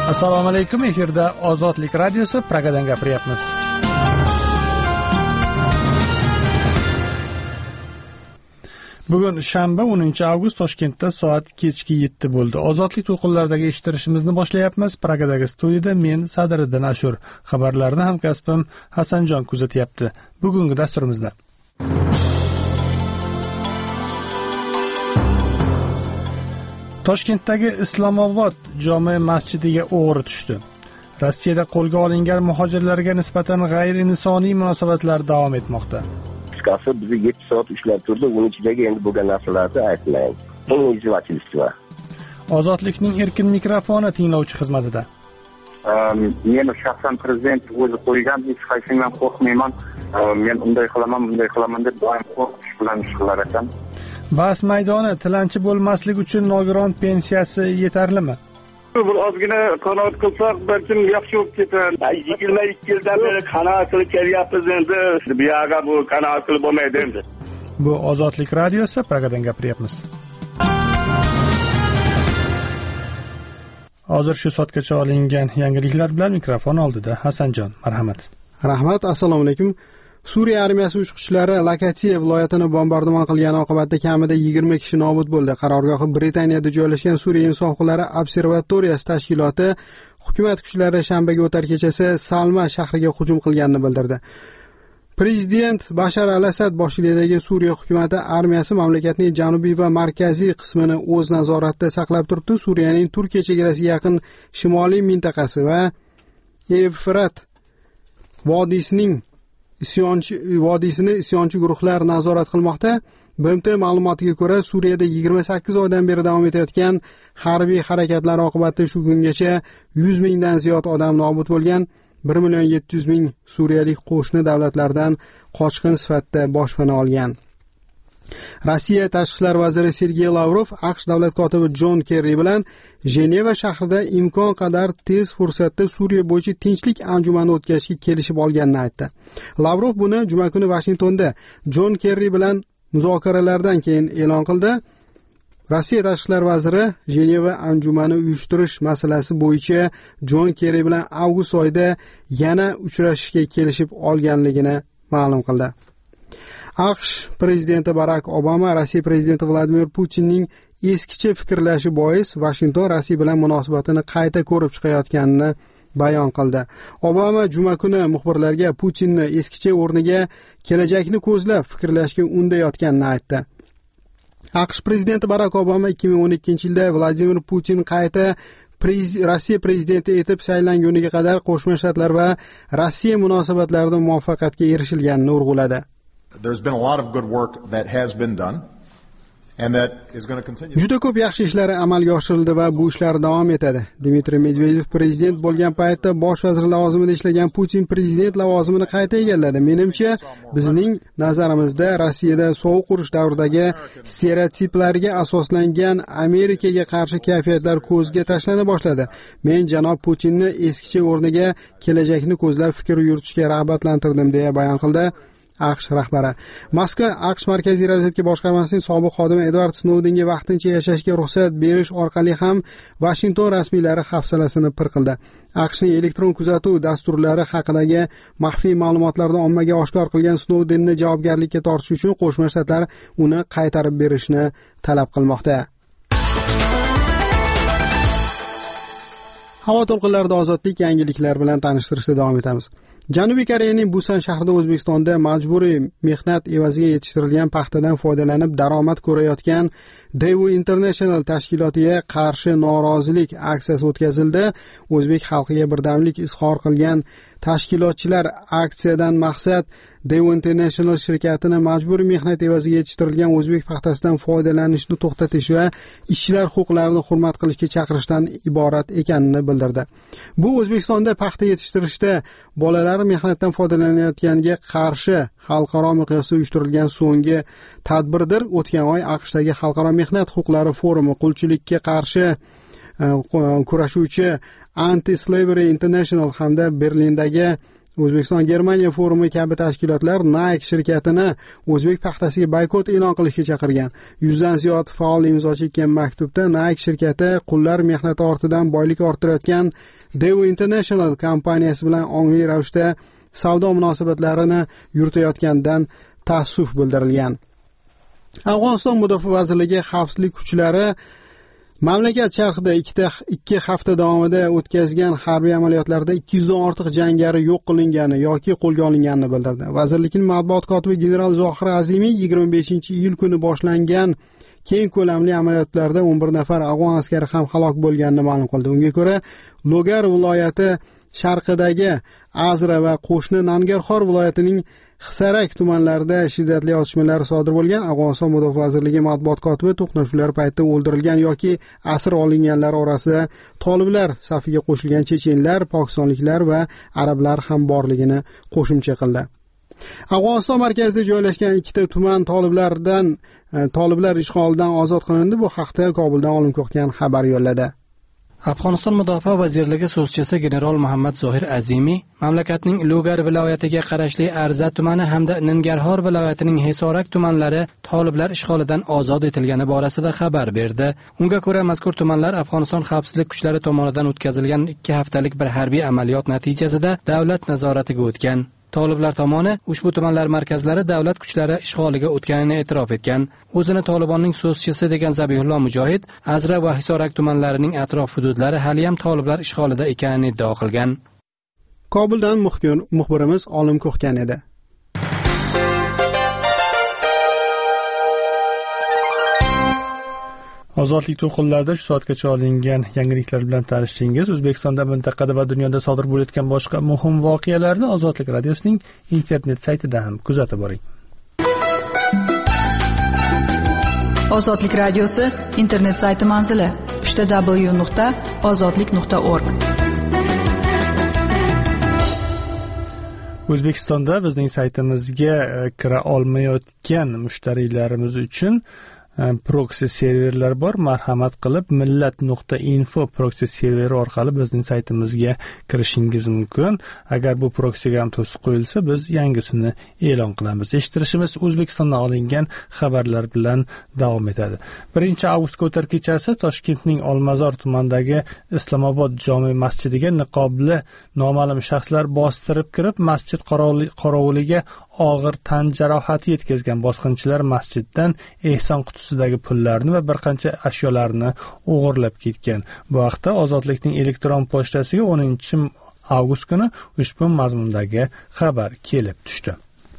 Assalomu alaykum, efirda Ozodlik radiosi, Pragadan gapiryapmiz. Bugun shanba 10-avgust, Toshkentda soat kechki 7 bo'ldi. Ozodlik to'lqinlaridagi eshittirishimizni boshlayapmiz. Pragadagi studiyada men Sadiriddin Ashur, xabarlarni hamkasbim Hasanjon kuzatyapti. Bugungi dasturimizda Toshkentdagi Islomobod jome masjidiga o'g'ri tushdi. Rossiyada qo'lga olingan muhojirlarga nisbatan g'ayriinsoniy munosabatlar davom etmoqda. Bizi 7 soat ushlab turdi, uning ichidagi endi bo'lgan narsalarni aytmayman. Bunga izohchilik bor. Ozodlikning erkin mikrofoni tinglovchi xizmatida. Men shaxsan prezident o'zi qo'ygan hech qaysidan qo'rqmayman. Men unday qilaman deb doim qo'rqish bilan ishlar ekan. Bas maydoni tilanchi bo'lmaslik uchun nogiron pensiyasi yetarlimi? Bir ozgina qanoat qilsak, balkim yaxshi bo'lib ketar. 22 yildan beri qanoat qilib kelyapmiz endi. Bu yerga bu qanoat qilib bo'lmaydi endi. Bu Ozodlik radiosi, Pragadan gapiryapmiz. Hozir shu soatgacha olingan yangiliklar bilan mikrofon oldida Hasanjon, marhamat. Rahmat, assalomu alaykum. Suriya armiyasi uchqichlari Lakatiya viloyatini bombardimon qilgani oqibatida kamida 20 kishi nobud bo'ldi. Qarorgohi Britaniyada joylashgan Suriya inson huquqlari observatoriyasi tashkiloti hukumat kuchlari shanbaga o'tar kechasi Salma shahriga hujum qilganini bildirdi. Prezident Bashar al-Asad boshchiligidagi Suriya hukumati armiyasi mamlakatning janubiy va markaziy qismini o'z nazoratida saqlab turibdi. Suriyaning Turkiya chegarasiga yaqin shimoliy mintaqasi va Evfrat vodiysining isyonchi guruhlar nazorat qilmoqda. BMT ma'lumotiga ko'ra, Suriyada 28 oydan beri davom etayotgan harbiy harakatlar oqibatida shu kungacha 100 mingdan ziyod odam nobud bo'lgan. 1,7 million suriyalik qo'shni davlatlardan qochqin sifatida boshpana olgan. Rossiya tashqi ishlar vaziri Sergey Lavrov AQSh davlat kotibi Jon Kerri bilan Jeneva shahrida imkon qadar tez fursatda Suriya bo'yicha tinchlik anjumani o'tkazishga kelishib olganini aytdi. Lavrov buni juma kuni Vashingtonda Jon Kerri bilan muzokaralardan keyin e'lon qildi. Rossiya tashqi ishlar vaziri Jeneva anjumani uyushtirish masalasi bo'yicha Jon Kerri bilan avgust oyida yana uchrashishga kelishib olganligini ma'lum qildi. AQSh prezidenti Barak Obama Rossiya prezidenti Vladimir Putinning eskicha fikrlashi bois Vashington Rossiya bilan munosabatini qayta ko'rib chiqayotganini bayon qildi. Obama juma kuni muxbirlarga Putinni eskicha o'rniga kelajakni ko'zlab fikrlashga undayotganini aytdi. AQSh prezidenti Barak Obama 2012-yilda Vladimir Putin qayta Rossiya prezidenti etib saylanguniga qadar Qo'shma Shtatlar va Rossiya munosabatlarida muvaffaqiyatga erishilganini urg'uladi. There's been a lot of good work that has been done and that is going to continue. Juda ko'p yaxshi ishlar amalga oshirildi va bu ishlar davom etadi. Dmitriy Medvedev prezident bo'lgan paytda bosh vazir lavozimida ishlagan Putin prezident lavozimini qayta egalladi. Menimcha, bizning nazarimizda Rossiyada sovuq urush davridagi stereotiplarga asoslangan Amerikaga qarshi kayfiyatlar ko'zga tashlana boshladi. Men janob Putinni eskicha o'rniga kelajakni ko'zlab fikr yuritishga rag'batlantirdim deya bayon qildi AQSh rahbari. Moskva AQSh markaziy razvedka boshqarmasining sobiq xodimi Edward Snowdenga vaqtincha yashashga ruxsat berish orqali ham Washington rasmiylari hafsalasini pir qildi. AQShning elektron kuzatuv dasturlari haqidagi maxfiy ma'lumotlarni ommaga oshkor qilgan Snowdenni javobgarlikka tortish uchun Qo'shma Shtatlar uni qaytarib berishni talab qilmoqda. Havo to'lqinlarida ozodlik yangiliklar bilan tanishtirishda davom etamiz. Janubiy Koreyaning Busan shahrida O'zbekistonda majburiy mehnat evaziga yetishtirilgan paxtadan foydalanib daromad ko'rayotgan Daewoo International tashkilotiga qarshi norozilik aksiyasi o'tkazildi. O'zbek xalqiga birdamlik izhor qilgan tashkilotchilar aksiyadan maqsad Daewoo International shirkatini majburiy mehnat evaziga yetishtirilgan o'zbek paxtasidan foydalanishni to'xtatish va ishchilar huquqlarini hurmat qilishga chaqirishdan iborat ekanini bildirdi. Bu O'zbekistonda paxta yetishtirishda bolalar mehnatdan foydalanayotganiga qarshi xalqaro miqyosda uyushtirilgan so'nggi tadbirdir. O'tgan oy AQShdagi xalqaro mehnat huquqlari forumi qulchilikka qarshi kurashuvchi Anti-Slavery International hamda Berlindagi O'zbekiston Germaniya forumi kabi tashkilotlar Nike shirkatini o'zbek paxtasiga boykot e'lon qilishga chaqirgan. 100 dan ziyod faol imzo chekkan maktubda Nike shirkati qullar mehnati ortidan boylik orttirayotgan Devo International kompaniyasi bilan ongli ravishda savdo munosabatlarini yuritayotganidan taassuf bildirilgan. Afg'oniston Mudofaa vazirligi xavfsizlik kuchlari mamlakat sharqida 2 hafta davomida o'tkazgan harbiy amaliyotlarda 200 dan ortiq jangari yo'q qilingani yoki qo'lga olinganini bildirdi. Vazirlikning matbuot kotibi general Zohir Azimiy 25-iyul kuni boshlangan keng ko'lamli amaliyotlarda 11 nafar afg'on askari ham halok bo'lganini ma'lum qildi. Unga ko'ra, Logar viloyati sharqidagi Azra va qo'shni Nangarxor viloyatining Hisarak tumanlarida shiddatli otishmalar sodir bo'lgan. Afg'oniston Mudofaa vazirligi matbuot kotibi to'qnashuvlar paytida o'ldirilgan yoki asir olinganlar orasida toliblar safiga qo'shilgan chechenlar, pokistonliklar va arablar ham borligini qo'shimcha qildi. Afg'oniston markazida joylashgan 2 tuman toliblar ishg'olidan ozod qilindi. Bu haqda Kobuldan Olim Ko'kkan xabar yo'lladi. Afg'oniston Mudofaa vazirligi so'zchisi general Muhammad Zohir Azimiy mamlakatning Logar viloyatiga qarashli Arza tumani hamda Nangarxor viloyatining Hisorak tumanlari toliblar ishg'olidan ozod etilgani borasida xabar berdi. Unga ko'ra, mazkur tumanlar Afg'oniston xavfsizlik kuchlari tomonidan o'tkazilgan 2 haftalik bir harbiy amaliyot natijasida davlat nazoratiga o'tgan. Toliblar tomoni ushbu tumanlar markazlari davlat kuchlari ishg'oliga o'tganini e'tirof etgan. O'zini Tolibonning so'zchisi degan Zabihullo Mujohid Azra va Hisorak tumanlarining atrof hududlari hali ham toliblar ishg'olida ekanini iddao qilgan. Kobuldan muxbirimiz Olim Ko'kkan edi. Ozodlik to'lqinlarida shu soatgacha olingan yangiliklar bilan tanishdingiz. O'zbekistonda, mintaqada va dunyoda sodir bo'layotgan boshqa muhim voqealarni Ozodlik radiosining internet saytida ham kuzatib boring. Ozodlik radiosi internet sayti manzili www.ozodlik.org. O'zbekistonda bizning saytimizga kira olmayotgan mushtariylarimiz uchun proxy serverlar bor. Marhamat qilib millat.info proxy serveri orqali bizning saytimizga kirishingiz mumkin. Agar bu proxyga ham to'siq qo'yilsa, biz yangisini e'lon qilamiz. Eshittirishimiz O'zbekistondan olingan xabarlar bilan davom etadi. 1-avgust ko'tar kechasi Toshkentning Olmazor tumanidagi Islomobod jome masjidiga niqobli noma'lum shaxslar bostirib kirib, masjid qorovuliga og'ir tan jarohati yetkazgan. Bosqinchilar masjiddan ehson qutisidagi pullarni va bir qancha ashyolarni o'g'irlab ketgan. Bu haqda Ozodlikning elektron pochtasiga 10-avgust kuni ushbu mazmundagi xabar kelib tushdi.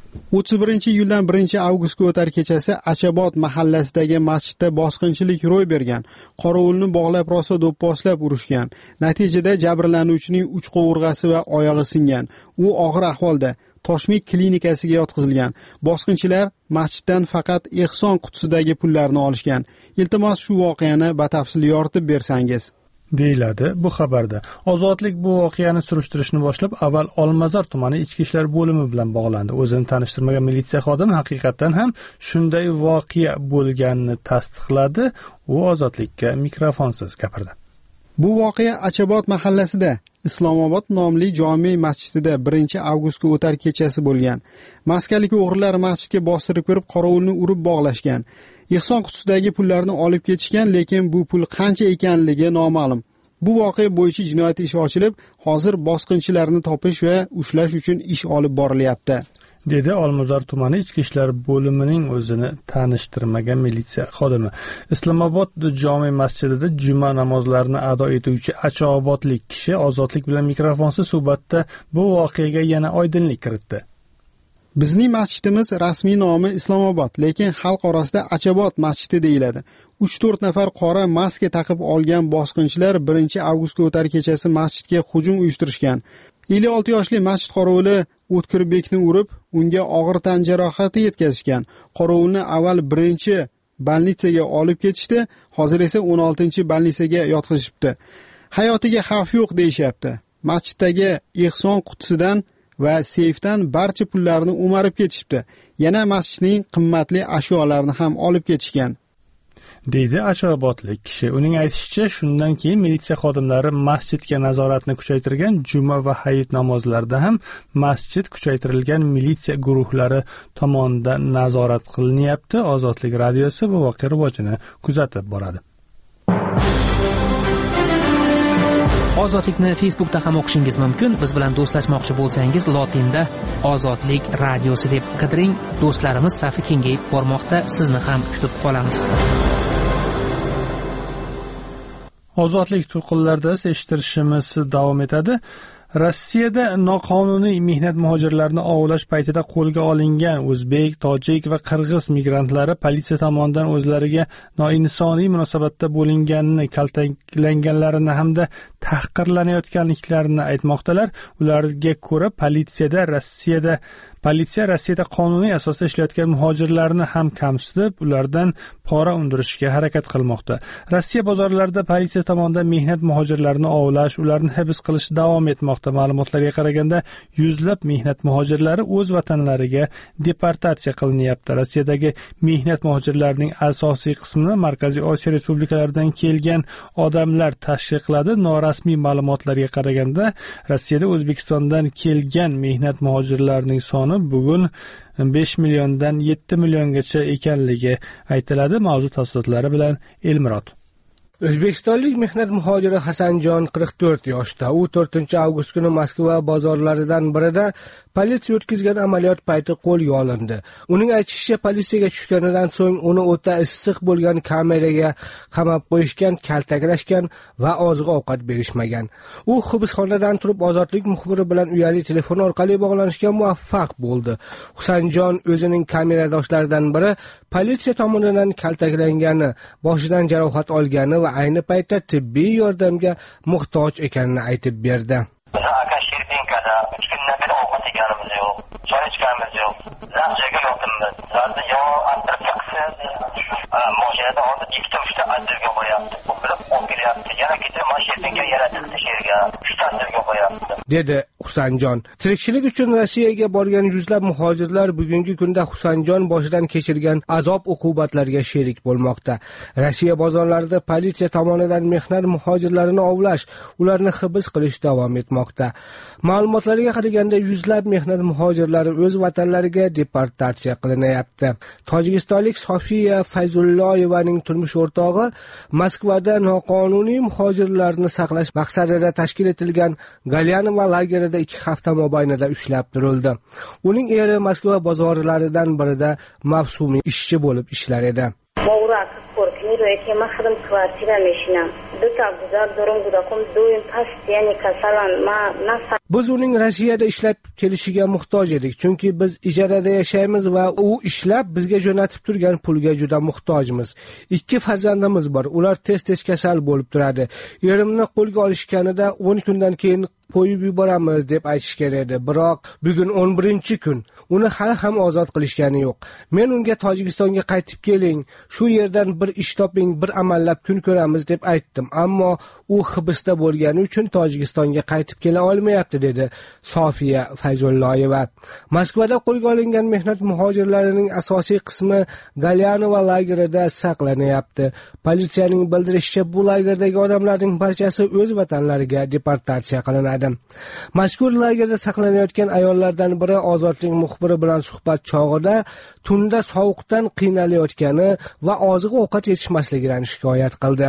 31-iyuldan 1-avgustga o'tar kechasi Achabod mahallasidagi masjidda bosqinchilik ro'y bergan. Qorovulni bog'lab rosa do'pposlab urishgan. Natijada jabrlanuvchining uch qovurg'asi va oyog'i singan. U og'ir ahvolda Toshmik klinikasiga yotqizilgan. Bosqinchilar masjiddan faqat ehson qutisidagi pullarni olishgan. Iltimos shu voqeani batafsil yoritib bersangiz, deyiladi bu xabarda. Ozodlik bu voqeani surishtirishni boshlab, avval Olmazor tumani ichki ishlar bo'limi bilan bog'landi. O'zini tanishtirmagan militsiya xodimi haqiqatan ham shunday voqea bo'lganini tasdiqladi. U Ozodlikka mikrofonsiz gapirdi. Bu voqea Achabod mahallasida Islomobod nomli jome masjidida 1-avgustga o'tar kechasi bo'lgan. Maskalik o'g'rilar masjidga bostirib kirib, qorovulni urib bog'lashgan. Ehson qutisidagi pullarni olib ketishgan, lekin bu pul qancha ekanligi noma'lum. Bu voqea bo'yicha jinoyat ishi ochilib, hozir bosqinchilarni topish va ushlash uchun ish olib borilyapti, dedi Olmazor tumani ichki ishlar bo'limining o'zini tanishtirmagan militsiya xodimi. Islomobod jome masjidida juma namozlarini ado etuvchi achabodlik kishi Ozodlik bilan mikrofonsiz suhbatda bu voqeaga yana oydinlik kiritdi. Bizning masjidimiz rasmiy nomi Islomobod, lekin xalq orasida Achabod masjidi deyiladi. 3-4 nafar qora maska taqib olgan bosqinchilar 1-avgustga o'tar kechasi masjidga hujum uyushtirishgan. 56 yoshli masjid qorovuli O'tkirbekni urib, unga og'ir tan jarohati yetkazishgan. Qorovulni avval 1-bolnitsaga olib ketishdi, hozir esa 16-bolnitsaga yotqizishibdi. Hayotiga xavf yo'q deyishyapti. Masjiddagi ehson qutisidan va seyfdan barcha pullarni o'marib ketishibdi. Yana masjidning qimmatli ashyolarini ham olib ketishgan, deydi Ashxobodlik kishi. Uning aytishicha, shundan keyin militsiya xodimlari masjidga nazoratni kuchaytirgan, juma va hayit namozlarida ham masjid kuchaytirilgan militsiya guruhlari tomonidan nazorat qilinyapti. Ozodlik radiosi bu voqea rivojini kuzatib boradi. Ozodlikni Facebookda ham o'qishingiz mumkin. Biz bilan do'stlashmoqchi bo'lsangiz, lotinda Ozodlik radiosi deb qidiring. Do'stlarimiz safi kengayib bormoqda. Sizni ham kutib qolamiz. Ozodlik to'lqinlarida eshittirishimiz davom etadi. Rossiyada noqonuniy mehnat muhojirlarini ovlash paytida qo'lga olingan o'zbek, tojik va qirg'iz migrantlari politsiya tomonidan o'zlariga noinsoniy munosabatda bo'linganini, kaltaklanganlarini hamda tahqirlanayotganliklarini aytmoqdalar. Ularga ko'ra Politsiya Rossiyada qonuniy asosda ishlayotgan muhojirlarni ham kamsitib, ulardan pora undirishga harakat qilmoqda. Rossiya bozorlarida politsiya tomonidan mehnat muhojirlarini ovlash, ularni hibs qilish davom etmoqda. Ma'lumotlarga qaraganda, yuzlab mehnat muhojirlari o'z vatanlariga deportatsiya qilinyapti. Rossiyadagi mehnat muhojirlarining asosiy qismini Markaziy Osiyo respublikalaridan kelgan odamlar tashkil qiladi. Norasmiy ma'lumotlarga qaraganda, Rossiyada O'zbekistondan kelgan mehnat muhojirlarining soni bugun 5 milliondan 7 milliongacha ekanligi aytiladi. Mavzu tafsilotlari bilan Elmurod. O'zbekistonlik mehnat muhojiri Hasanjon 44 yoshda. U 4-avgust kuni Moskva bozorlaridan birida politsiya o'tkazgan amaliyot payti qo'lga olindi. Uning aytishicha, politsiyaga tushganidan so'ng uni o'ta issiq bo'lgan kameraga qamab qo'yishgan, kaltaklashgan va oziq-ovqat berishmagan. U hibsxonadan turib Ozodlik muxbiri bilan uyali telefon orqali bog'lanishga muvaffaq bo'ldi. Hasanjon o'zining kameradoshlaridan biri politsiya tomonidan kaltaklangani, boshidan jarohat olgani va ayni paytda tibbiy yordamga muhtoj ekanini aytib berdi. dedi Husanjon. Tirikchilik uchun Rossiyaga borgan yuzlab muhojirlar bugungi kunda Husanjon boshidan kechirgan azob-uqubatlarga sherik bo'lmoqda. Rossiya bozorlarida politsiya tomonidan mehnat muhojirlarini ovlash, ularni hibs qilish davom etmoqda. Ma'lumotlarga qaraganda, yuzlab mehnat muhojirlari o'z vatanlariga deportatsiya qilinayapti. Tojikistonlik Sofiya Fayzulloyevaning turmush o'rtog'i Moskvada noqonuniy muhojirlarni saqlash maqsadida tashkil etilgan Galyanova lagerida 2 hafta mobaynida ushlab turildi. Uning eri Moskva bozorlaridan birida mavsumiy ishchi bo'lib ishlar edi. Biz uning Rossiyada ishlab kelishiga muhtoj edik, chunki biz ijarada yashaymiz va u ishlab bizga jo'natib turgan pulga juda muhtojmiz. 2 farzandimiz bor, ular tez-tez kasal bo'lib turadi. Erimni qo'lga olishganida 10 kundan keyin qo'yib yuboramiz deb aytishgan edi. Biroq bugun 11-kun. Uni hali ham ozod qilishgani yo'q. Men unga Tojikistonga qaytib keling, shu yerdan bir ish toping, bir amallab kun ko'ramiz deb aytdim, ammo u hibsda bo'lgani uchun Tojikistonga qaytib kela olmayapti, dedi Sofiya Fayzulloyeva. Moskvada qo'lga olingan mehnat muhojirlarining asosiy qismi Galyanova lagerida saqlanayapti. Politsiyaning bildirishicha, bu lagerdagi odamlarning barchasi o'z vatanlariga deportatsiya qilinadi. Mazkur lagerda saqlanayotgan ayollardan biri Ozodlik muxbiri bilan suhbat chog'ida tunda sovuqdan qiynalayotgani va oziq-ovqat yetishmasligidan shikoyat qildi.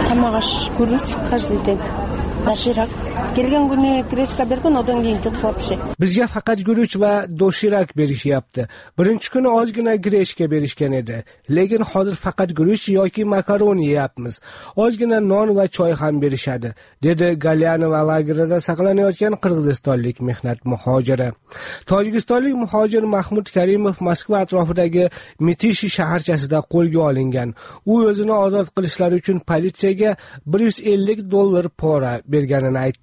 Kelgan kuni grechka bergan, odan keyin juq sopshi. Bizga faqat guruch va doshirak berishyapti. Birinchi kuni ozgina grechka berishgan edi, lekin hozir faqat guruch yoki makaroni yeyapmiz. Ozgina non va choy ham berishadi, dedi Galyanova lagerida saqlanayotgan qirg'izistonlik mehnat muhojiri. Tojikistonlik muhojir Mahmud Karimov Moskva atrofidagi Mitishi shaharchasida qo'lga olingan. U o'zini ozod qilishlari uchun politsiyaga $150 pora berganini aytdi.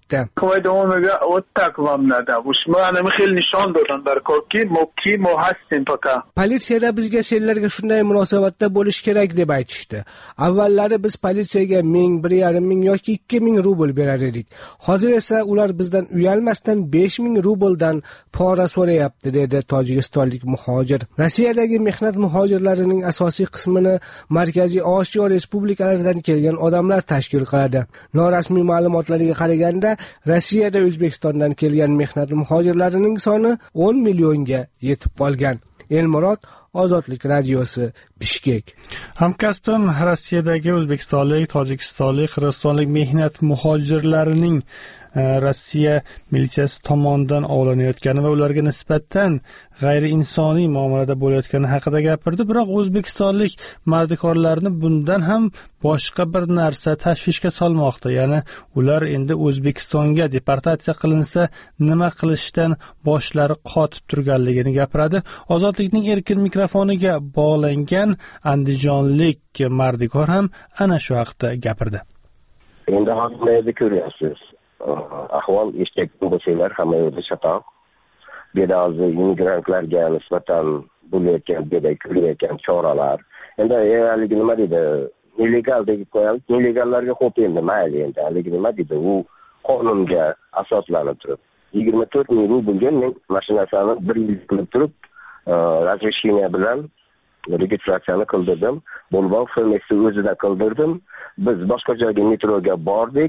aytdi. خواهی دوامه او تقوام نده ما همه خیلی نشان دادن در کار کی ما هستیم پاکا Politsiyada bizga senlarga shunday munosabatda bo'lish kerak deb aytishdi. Avvallari biz politsiyaga 1000, 1500 yoki 2000 rubl berar edik. Hozir esa ular bizdan uyalmasdan 5000 rubldan pora so'rayapti, dedi tojikistonlik muhojir. Rossiyadagi mehnat muhojirlarining asosiy qismini Markaziy Osiyo respublikalaridan kelgan odamlar tashkil qiladi. Norasmiy ma'lumotlarga qaraganda, Rossiyada O'zbekistondan kelgan mehnat muhojirlarining soni 10 millionga yetib qolgan. Elmurod, Ozodlik radiosi, Bishkek. Hamkasbim Rossiyadagi o'zbekistonlik, tojikistonlik, qirg'izistonlik mehnat muhojirlarining Rossiya militsiyasi tomonidan ovlanayotgani va ularga nisbatan g'ayriinsoniy muomalada bo'layotgani haqida gapirdi. Biroq o'zbekistonlik mardikorlarni bundan ham boshqa bir narsa tashvishga solmoqda. Ya'ni ular endi O'zbekistonga deportatsiya qilinsa nima qilishdan boshlari qotib turganligini gapiradi. Ozodlikning erkin mikrofoniga bog'langan andijonlik mardikor ham ana shu haqda gapirdi. Endi hozirda ko'ryapsiz. Ahvol eshitgan bo'lsanglar hamma yerda chatoq. Bedazi immigrantlarga nisbatan bo'layotgan ko'rilayotgan choralar. Endi haligi nima deydi? Illegal deb qo'yamiz. Illegallarga xo'p endi mayli endi. Haligi nima deydi? U qonunga asoslanib turib 24,000 rublga men mashinasini 1 yil qilib turib, razрешение bilan registratsiyani qildirdim. Bo'lmay firmasi o'zida qildirdim. Biz boshqa joyga metroga bordik.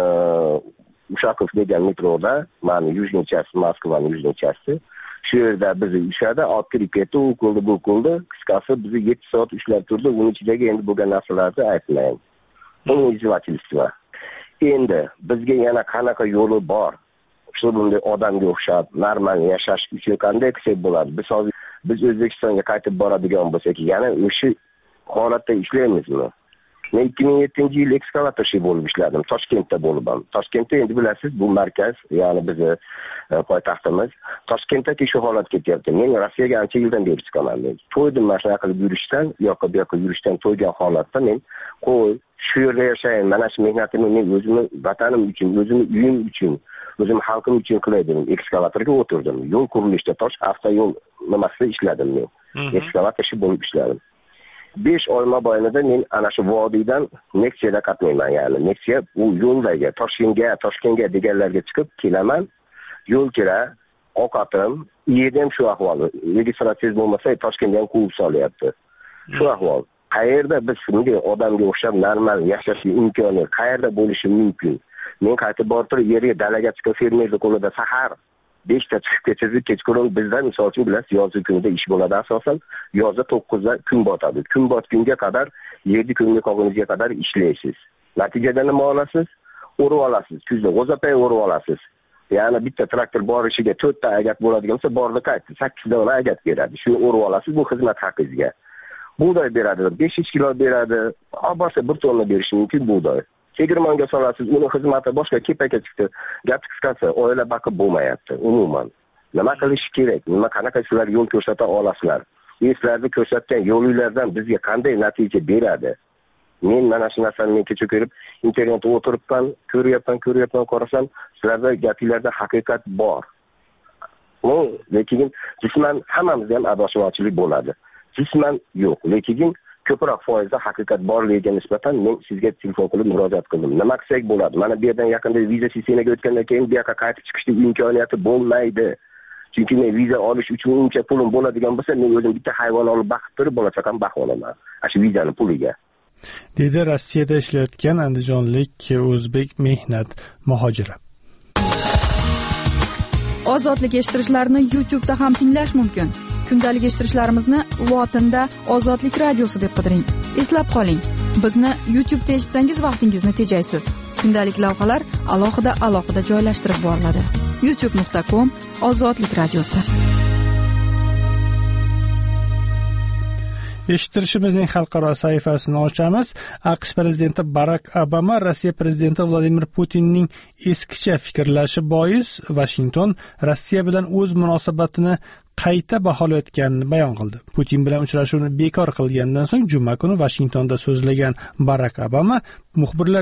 Ushakov degan metroda, ma'ni yujniy часть, Moskvaning yujniy части. Shu yerda bizni ushladi, olib kirib ketdi, u qildi, bu qildi. Qisqasi bizni 7 soat ushlab turdi. Uning ichidagi endi bo'lgan narsalarni aytmayman. Bu izdevательство. Endi bizga yana qanaqa yo'li bor? Shu bunday odamga o'xshab normal yashash uchun qanday qilsak bo'ladi? Biz O'zbekistonga qaytib boradigan bo'lsak, yana o'sha holatda ishlaymizmi? Men 2007-yil ekskavatorchi bo'lib ishladim, Toshkentda bo'ldim. Toshkentda endi bilasiz, bu markaz, ya'ni bizni poytaxtimiz. Toshkentdagi shu holat ketyapti. Men Rossiyaga ancha yildan beri chiqaman. To'ydim mana shunaqa qilib yurishdan, yoqqa bu yoqqa yurishdan to'ygan holatda men qo'y, shu yerda yashayin, mana shu mehnatimni men o'zimni vatanim uchun, o'zimni uyim uchun, o'zim xalqim uchun qilay dedim. Ekskavatorga o'tirdim. Yo'l qurilishida avtoyo'l nimasida ishladim men. Ekskavatorchi bo'lib ishladim. 5 oy mobaynida men ana shu vodiydan Nexia'da qatnayman, ya'ni Nexia u yo'ldagi Toshkentga deganlarga chiqib kelaman. Yo'l kira, ovqatim, yedim shu ahvol. Registratsiyangiz bo'lmasa Toshkentga ham quvib solyapti. Shu ahvol. Qayerda biz shunday odamga o'xshab normal yashash imkoni qayerda bo'lishi mumkin? Men qaytib borib turib yerga dalaga chiqib fermerning qo'lida sahar 5 ta chiqib ketsangiz kechqurun bizda misol uchun bilasiz yozgi kunida ish bo'ladi asosan. Yozda 9 da kun botadi. Kun botgunga qadar 7 kunga qolgunizga qadar ishlaysiz. Natijada nima olasiz? O'rib olasiz. Kuzda g'o'zapay o'rib olasiz. Ya'ni bitta traktor borishiga 4 ta agat bo'ladigan bo'lsa bordi qaytdi 8 ta agat beradi. Shuni o'rib olasiz, bu xizmat haqingizga. Buğday beradi, 500 kilo beradi. Olsa 1 tonna berishi mumkin buğday. Tegirmonga solasiz, uni xizmati boshqa kepaga chiqdi. Gap qisqasi, oila boqib bo'lmayapti umuman. Nima qilish kerak? Nima qanaqa sizlar yo'l ko'rsata olasizlar? Sizlarni ko'rsatgan yo'linglardan bizga qanday natija beradi? Men mana shu narsani men kecha ko'rib, internetda o'tiribman, ko'ryapman, qarasam, sizlarda gapinglarda haqiqat bor. Lekin jisman hammamizda ham adashuvchilik bo'ladi. Jisman yo'q, lekin ko'proq foizda haqiqat borligiga nisbatan men sizga telefon qilib murojaat qildim. Nima qilsak bo'ladi? Mana bu yerdan yaqinda viza sistemaga o'tgandan keyin bu yoqqa qaytib chiqishning imkoniyati bo'lmaydi. Chunki men viza olish uchun uncha pulim bo'ladigan bo'lsa, men o'zim bitta hayvon olib boqib turib, bola-chaqam boqib olaman. Shu vizani puliga. Dedi Rossiyada ishlayotgan andijonlik o'zbek mehnat muhojiri. Ozodlik eshittirishlarni YouTube'da ham tinglash mumkin. Kundalik eshittirishlarimizni lotinda Ozodlik radiosi deb qidiring. Eslab qoling, bizni YouTube'da eshitsangiz vaqtingizni tejaysiz. Kundalik lavhalar alohida joylashtirib boriladi. youtube.com/Ozodlik radiosi. Eshittirishimizning xalqaro sahifasini ochamiz. AQSh prezidenti Barak Obama Rossiya prezidenti Vladimir Putinning eskicha fikrlashi bois Washington Rossiya bilan o'z munosabatini qayta baholayotganini bayon qildi. Putin bilan uchrashuvni bekor qilgandan so'ng juma kuni Washingtonda so'zlagan Barak Obama muxbirlarga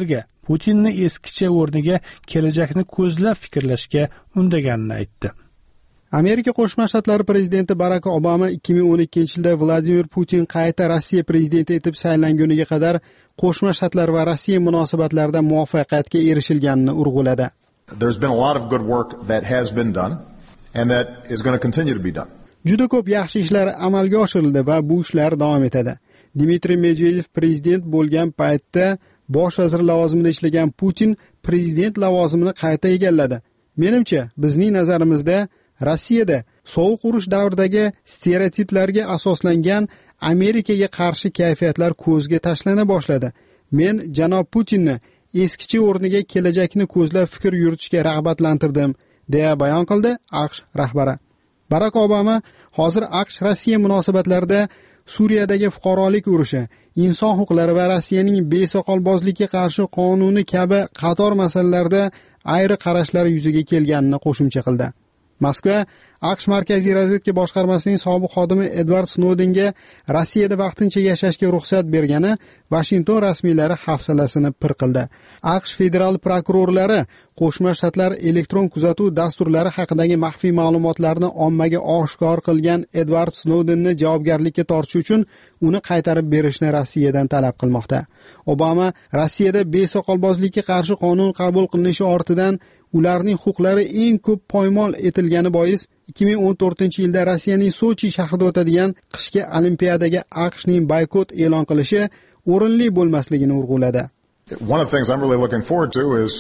Putinni eskicha o'rniga kelajakni ko'zlab fikrlashga undaganini aytdi. Amerika Qo'shma Shtatlari prezidenti Barak Obama 2012-yilda Vladimir Putin qayta Rossiya prezidenti etib saylanguniga qadar Qo'shma Shtatlar va Rossiya munosabatlarida muvaffaqiyatga erishilganini urg'uladi. There's been a lot of good work that has been done and that is going to continue to be done. Juda ko'p yaxshi ishlar amalga oshirildi va bu ishlar davom etadi. Dmitriy Medvedev prezident bo'lgan paytda bosh vazir lavozimida ishlagan Putin prezident lavozimini qayta egalladi. Menimcha, bizning nazarimizda Rossiyada sovuq urush davridagi stereotiplarga asoslangan Amerikaga qarshi kayfiyatlar ko'zga tashlana boshladi. Men janob Putinni eskicha o'rniga kelajakni ko'zlab fikr yuritishga rag'batlantirdim, deya bayon qildi AQSh rahbari. Barak Obama hozir AQSh-Rossiya munosabatlarida Suriyadagi fuqarolik urushi, inson huquqlari va Rossiyaning besoqolbozlikka qarshi qonuni kabi qator masalalarda ayri qarashlar yuzaga kelganini qo'shimcha qildi. Moskva AQSh Markaziy razvedka boshqarmasining sobiq xodimi Edward Snowdenga Rossiyada vaqtincha yashashga ruxsat bergani Washington rasmiylari hafsalasini pir qildi. AQSh federal prokurorlari Qo'shma Shtatlar elektron kuzatuv dasturlari haqidagi maxfiy ma'lumotlarni ommaga oshkor qilgan Edward Snowdenni javobgarlikka tortish uchun uni qaytarib berishni Rossiyadan talab qilmoqda. Obama Rossiyada besoqolbozlikka qarshi qonun qabul qilinishi ortidan ularning huquqlari eng ko'p poymol etilgani bois 2014-yilda Rossiyaning Sochi shahrida o'tadigan qishki olimpiadaga AQShning boykot e'lon qilishi o'rinli bo'lmasligini urg'uladi. One of the things I'm really looking forward to is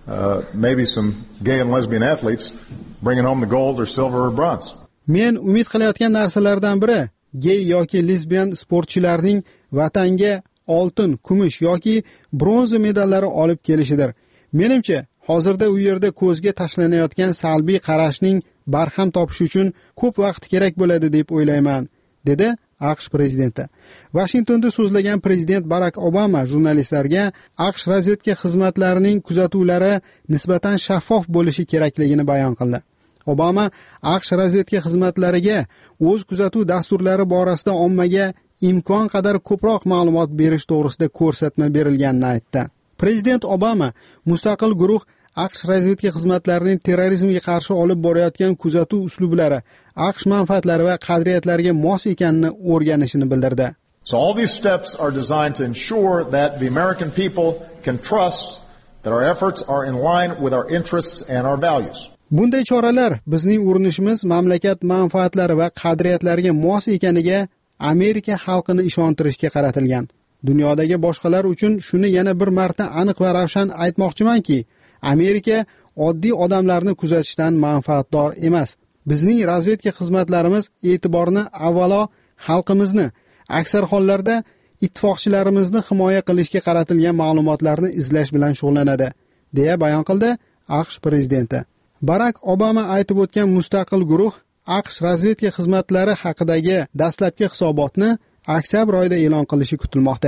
maybe some gay and lesbian athletes bringing home the gold or silver or bronze. Men umid qilayotgan narsalardan biri gay yoki lesbian sportchilarning vatanga oltin, kumush yoki bronza medallari olib kelishidir. Menimcha, hozirda u yerda ko'zga tashlanayotgan salbiy qarashning barham topish uchun ko'p vaqt kerak bo'ladi deb o'ylayman, dedi AQSh prezidenti. Washingtonda so'zlagan prezident Barak Obama jurnalistlarga AQSh razvedka xizmatlarining kuzatuvlari nisbatan shaffof bo'lishi kerakligini bayon qildi. Obama AQSh razvedka xizmatlariga o'z kuzatuv dasturlari borasida ommaga imkon qadar ko'proq ma'lumot berish to'g'risida ko'rsatma berilganini aytdi. Prezident Obama mustaqil guruh AQSh razvedka xizmatlarining terrorizmga qarshi olib borayotgan kuzatuv uslublari AQSh manfaatlari va qadriyatlariga mos ekanini o'rganishini bildirdi. So all these steps are designed to ensure that the American people can trust that our efforts are in line with our interests and our values. Bunday choralar bizning urinishimiz mamlakat manfaatlari va qadriyatlariga mos ekaniga Amerika xalqini ishontirishga qaratilgan. Dunyodagi boshqalar uchun shuni yana bir marta aniq va ravshan aytmoqchimanki, Amerika oddiy odamlarni kuzatishdan manfaatdor emas. Bizning razvedka xizmatlarimiz e'tiborni avvalo xalqimizni, aksar hollarda ittifoqchilarimizni himoya qilishga qaratilgan ma'lumotlarni izlash bilan shug'ullanadi, deya bayon qildi AQSh prezidenti. Barak Obama aytib o'tgan mustaqil guruh AQSh razvedka xizmatlari haqidagi dastlabki hisobotni oktyabr oyida e'lon qilishi kutilmoqda.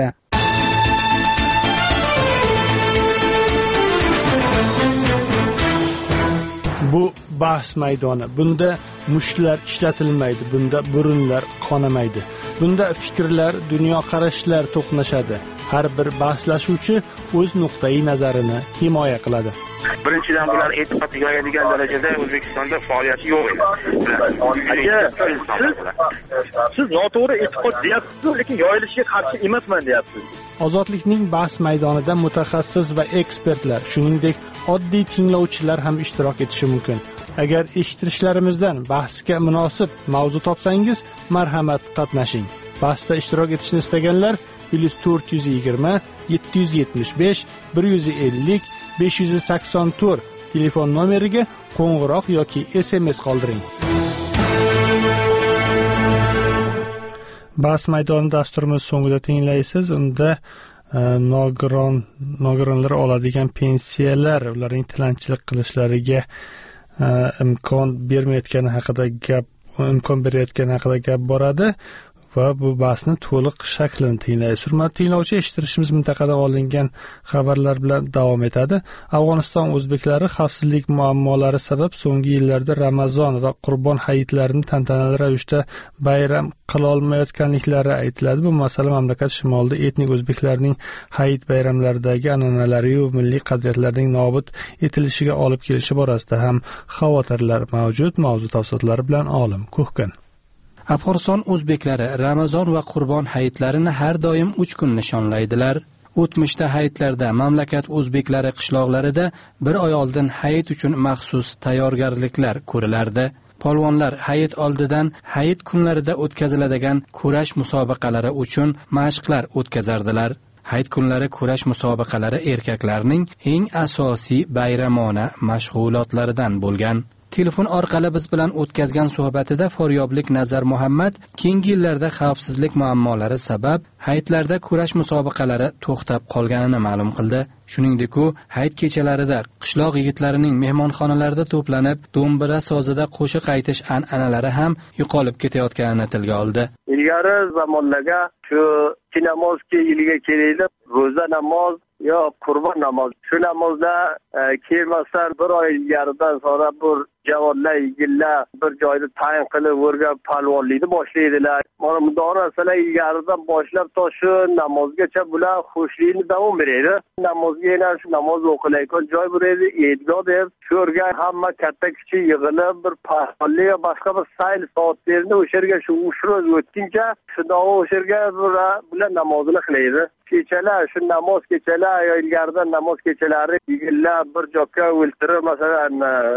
Bu bahs maydoni. Bunda mushlar ishlatilmaydi, bunda burunlar qonamaydi. Bunda fikrlar, dunyoqarashlar to'qnashadi. Har bir bahslashuvchi o'z nuqtai nazarini himoya qiladi. Birinchidan bular e'tiqodga yoyadigan darajada O'zbekistonda faoliyati yo'q edi. Siz noto'g'ri e'tiqod deyapsiz, lekin yoyilishiga qarshi emasman deyapsiz. Ozodlikning bahs maydonida mutaxassis va ekspertlar, shuningdek oddiy tinglovchilar ham ishtirok etishi mumkin. Agar eshittirishlarimizdan bahsga munosib mavzu topsangiz, marhamat qatnashing. Bahsda ishtirok etishni istaganlar +420 775 150 584 telefon nomeriga qo'ng'iroq yoki SMS qoldiring. Bahs maydoni dasturimiz so'ngida tinglaysiz. Unda nogironlar oladigan pensiyalar, ularning tilanchilik qilishlariga imkon bermayotgani haqida gap boradi va bu bahsni to'liq shaklini tinglaysiz. Hurmatli tinglovchi, eshittirishimiz mintaqada olingan xabarlar bilan davom etadi. Afg'oniston o'zbeklari xavfsizlik muammolari sabab so'nggi yillarda Ramazon va Qurbon hayitlarini tantanali ravishda bayram qila olmayotganliklari aytiladi. Bu masala mamlakat shimolida etnik o'zbeklarning hayit bayramlaridagi an'analari va milliy qadriyatlarning nobud etilishiga olib kelishi borasida ham xavotirlar mavjud. Mavzu tafsilotlari bilan olim Ko'hkan. Afg'oniston o'zbeklari Ramazon va Qurbon hayitlarini har doim 3 kun nishonlaydilar. O'tmishda hayitlarda mamlakat o'zbeklari qishloqlarida bir oy oldin hayit uchun maxsus tayyorgarliklar ko'rilardi. Polvonlar hayit oldidan hayit kunlarida o'tkaziladigan kurash musobaqalari uchun mashqlar o'tkazardilar. Hayit kunlari kurash musobaqalari erkaklarning eng asosiy bayramona mashg'ulotlaridan bo'lgan. Telefon orqali biz bilan o'tkazgan suhbatida Foryoblik Nazar Muhammad keyingi yillarda xavfsizlik muammolari sabab hayitlarda kurash musobaqalari to'xtab qolganini ma'lum qildi. Shuningdek, u hayit kechalarida qishloq yigitlarining mehmonxonalarda to'planib, do'mbira sozida qo'shiq aytish an'analari ham yo'qolib ketayotganini tilga oldi. Ilgari zamonlarga shu namozga yiliga keladi, ro'za namoz yo qurbon namoz. Shu namozda kelmasdan bir oy ilgaridan sonra bir javonlar yigitlar bir joyda tayin qilib o'rgan palvonlikni boshlaydilar. Mana bunday narsalar ilgaridan boshlab to shu namozgacha bular xushlikni davom beradi. Namozga yana shu namoz o'qilayotgan joy bo'ladi, e'tibor deb sho'rga hamma katta kichik yig'ilib bir palvonlik va boshqa bir sayl soatlarni o'sha yerga shu ushroz o'tguncha shunday o'sha yerga bular namozini qilaydi. Kechalar shu namoz kechalar yo ilgaridan namoz kechalari yigitlar bir joyga o'ltirib masalan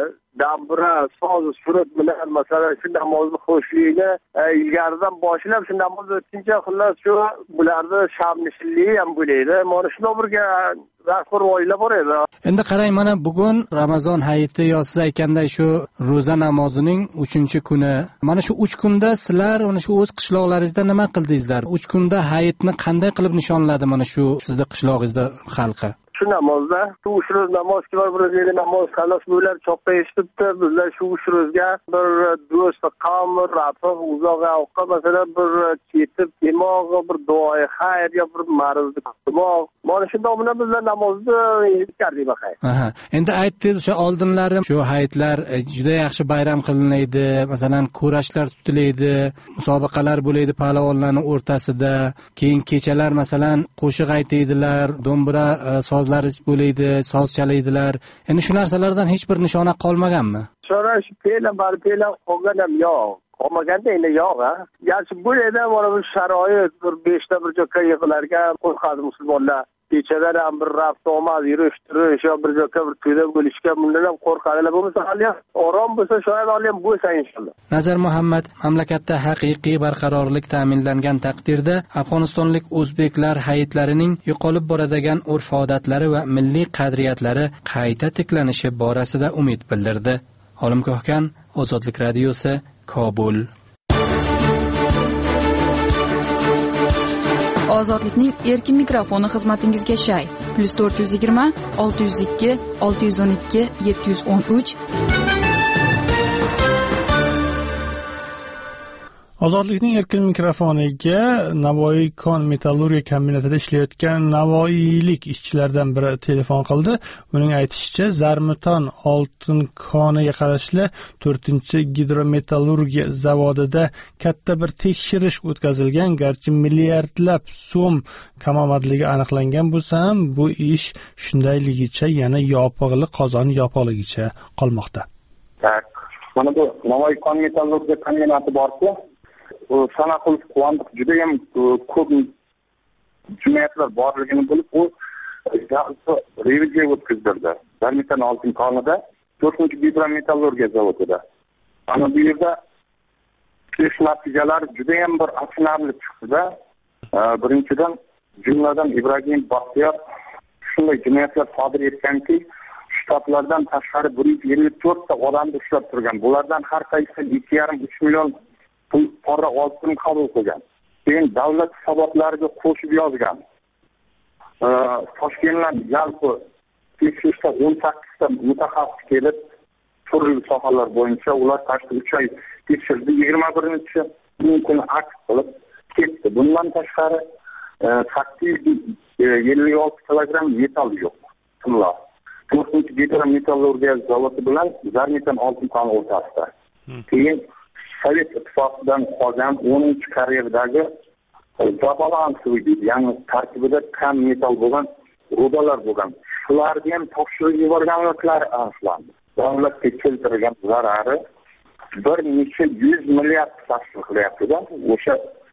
dambura so'z surat bilan masalan shu namozni xushligini ilgaridan boshlab shu namoz o'tguncha xullas shu bularni shamnishilligi ham bo'ladi. Mana shunday birga rasm oila bor edi. Endi qarang, mana bugun Ramazon hayiti yo siz aytganday shu ro'za namozining 3-kuni. Mana shu 3 kunda sizlar mana shu o'z qishloqlaringizda nima qildingizlar? 3 kunda hayitni qanday qilib nishonladi mana shu sizning qishlog'ingizda xalqi? Shu namozda shu ushroz namoz var bir namoz xalos bo'lar choqqa eshitibdi. Bizlar shu ushrozga bir do'st qavm rafiq uzoq avqa masalan bir ketib yemoq bir duoyi xayr yo bir marzni kutmoq. Mana shu domina bizlar namozni yetkardik baxay. Endi aytdingiz o'sha oldinlari shu hayitlar juda yaxshi bayram qilinadi. Masalan, kurashlar tutilaydi, musobaqalar bo'laydi palvonlarning o'rtasida. Keyin kechalar masalan qo'shiq aytadilar, do'mbira soz bo'laydi, soz chalaydilar. Endi shu narsalardan hech bir nishona qolmaganmi? Sonra shu fe'lan qolgan ham yo'q. Qolmaganda endi yo'q. Yaxshi bu yerda mana bu sharoit bir 5 ta bir joyga yig'larga qo'rqadi musulmonlar. Kechadan ham bir raft omad yurish yo bir joyga bir to'yda bo'lishga bundan ham qo'rqadilar. Bo'lmasa hali orom bo'lsa shoyat hali ham bo'lsa inshaalloh. Nazar Muhammad mamlakatda haqiqiy barqarorlik ta'minlangan taqdirda Afg'onistonlik o'zbeklar hayitlarining yo'qolib boradigan urf-odatlari va milliy qadriyatlari qayta tiklanishi borasida umid bildirdi. Olim Ko'hkan, Ozodlik radiosi, Kobul. Ozodlikning erkin mikrofoni xizmatingizga shay. +420 602 612 713. Ozodlikning erkin mikrofoniga Navoiy kon metallurgiya kombinatida ishlayotgan navoiylik ishchilardan biri telefon qildi. Uning aytishicha, Zarmuton oltin koniga qarashli 4-gidrometallurgiya zavodida katta bir tekshirish o'tkazilgan, garchi milliardlab so'm kamomadligi aniqlangan bo'lsa ham, bu ish shundayligicha yana yopig'li qozon yopiqligicha qolmoqda. Mana bu Navoiy kon metallurgiya kombinati bor-ku, sanaqul quvondiq juda ham ko'p jinoyatlar borligini bilib, u reviziya o'tkazdirdi. Zarmuton oltin konida 4-gidrometallurgiya zavodida. Ana bu yerda ish natijalari juda ham bir achinarli chiqdi. Birinchidan, jumladan Ibrohim Baxtiyor shunday jinoyatlar sodir etganki, shtatlardan tashqari 124 ta odamni ushlab turgan. Bulardan har qaysi 2,5-3 million pul qora oltin qabul qilgan. Keyin davlat hisobotlariga qo'shib yozgan. Toshkentdan yalpi tekshirishda 18 ta mutaxassis kelib, turli sohalar bo'yicha ular tashkil 3 oy tekshirdi. 21-kuni akt qilib ketdi. Bundan tashqari 856 kilogramm metal yo'q. Pullar. 4 gidrometallurgiya zavodi bilan Zarnitan oltin koni o'rtasida. Keyin Sovet ittifoqidan qolgan 10-karyeradagi zabalansiy, ya'ni tarkibida kam metal bo'lgan rudalar bo'lgan. Shularga ham topshirib yuborganliklari aniqlandi. Davlatga keltirgan zarari bir necha 100 milliard tashkil qilyapti-da. O'sha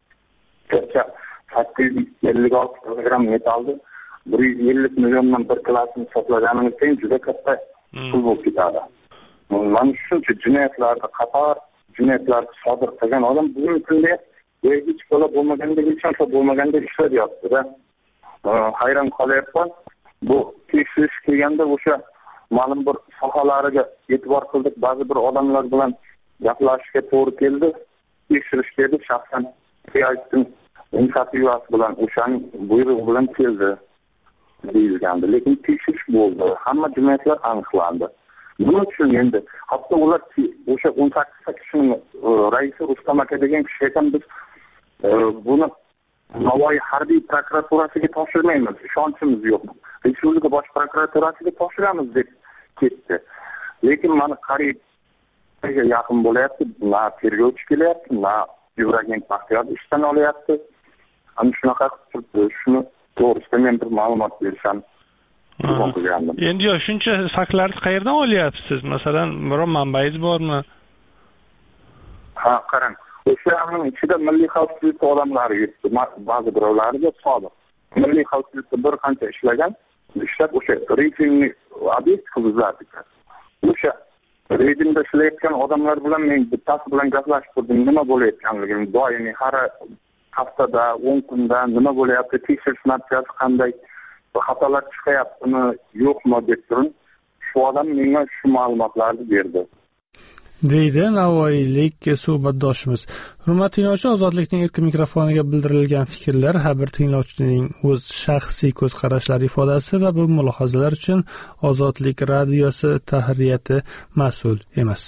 856 kilogramm metalni 150 milliondan bir klassini hisoblaganimizda juda katta pul bo'lib ketadi. Mana shuncha jinoyatlarni qator jinoyatlarni sodir qilgan odam bugungi kunda hech bola bo'lmaganda, hech narsa bo'lmaganda ishlayapti-da. Hayron qolyapman. Bu tekshirish kelganda o'sha ma'lum bir sohalarga e'tibor qildik. Ba'zi bir odamlar bilan gaplashishga to'g'ri keldi. Tekshirish keldi, shaxsan aytdim, inisiativasi bilan o'shaning buyrug'i bilan keldi deyilgandi. Lekin tekshirish bo'ldi. Hamma jinoyatlar aniqlandi. Buning uchun endi hatto ular o'sha 18 kishining raisi Rustam aka degan kishi ekan, biz buni Navoiy harbiy prokuraturasiga topshirmaymiz, ishonchimiz yo'q. Respublika bosh prokuraturasiga topshiramiz deb ketdi. Lekin mana qariyb yaqin bo'layapti, na tergovchi kelyapti, na Yuragin Baxtiyor ishdan olyapti. Ana shunaqa shuni to'g'risida men bir ma'lumot berisham. Endi shuncha faktlarni qayerdan olyapsiz? Masalan, biror manbangiz bormi? Ha, qarang. O'shaning ichida milliy xavfsizlik odamlari yuribdi. Ba'zi birovlariga sodiq. Milliy xavfsizlikda bir qancha ishlagan, ishlab o'sha rejimni obyekt qilib o'sha rejimda ishlayotgan odamlar bilan men bittasi bilan gaplashib turdim. Nima bo'layotganligini, doimiy har haftada, 10 kunda nima bo'layapti, tekshirish natijasi qanday, xatolar chiqayaptimi, yo'qmi deb turib, shu odam menga shu ma'lumotlarni berdi. Deydi navoiylik suhbatdoshimiz. Hurmatli tinglovchi, Ozodlikning erkin mikrofoniga bildirilgan fikrlar har bir tinglovchining o'z shaxsiy ko'z qarashlari ifodasi va bu mulohazalar uchun Ozodlik radiosi tahririyati mas'ul emas.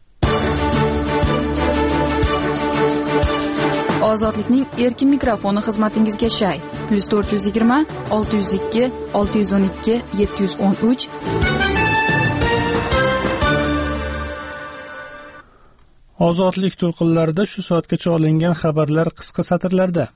Ozodlikning erkin mikrofoni xizmatingizga shay. +420 602 612 713 Ozodlik to'lqinlarida shu soatgacha olingan xabarlar qisqa satrlarda.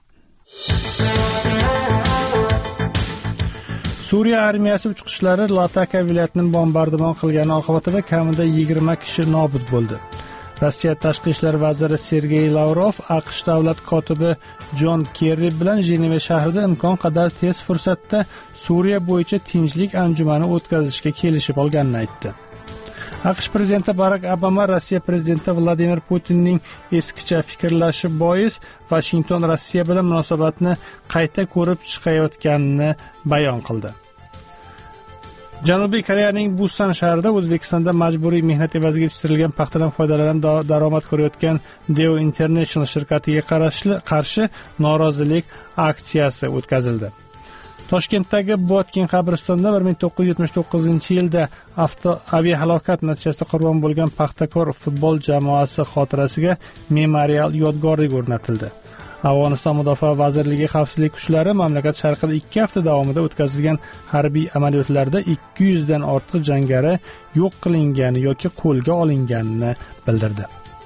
Suriya armiyasi uchqishlari Lataka viloyatini bombardimon qilgani oqibatida kamida 20 kishi nobud bo'ldi. Rossiya tashqi ishlar vaziri Sergey Lavrov AQSh davlat kotibi Jon Kerri bilan Jeneva shahrida imkon qadar tez fursatda Suriya bo'yicha tinchlik anjumani o'tkazishga kelishib olganini aytdi. AQSh prezidenti Barak Obama Rossiya prezidenti Vladimir Putinning eskicha fikrlashi bois Washington Rossiya bilan munosabatni qayta ko'rib chiqayotganini bayon qildi. Janubiy Koreyaning Busan shahrida O'zbekistonda majburiy mehnat evaziga yetishtirilgan paxtadan foydalanib daromad ko'rayotgan Deo International shirkatiga qarshi norozilik aksiyasi o'tkazildi. Toshkentdagi Botkin qabristonida 1979-yilda aviahalokat natijasida qurbon bo'lgan Paxtakor futbol jamoasi xotirasiga memorial yodgorlik o'rnatildi. Afg'oniston Mudofaa vazirligi xavfsizlik kuchlari mamlakat sharqida 2 hafta davomida o'tkazilgan harbiy amaliyotlarda 200 dan ortiq jangari yo'q qilingani yoki qo'lga olinganini bildirdi.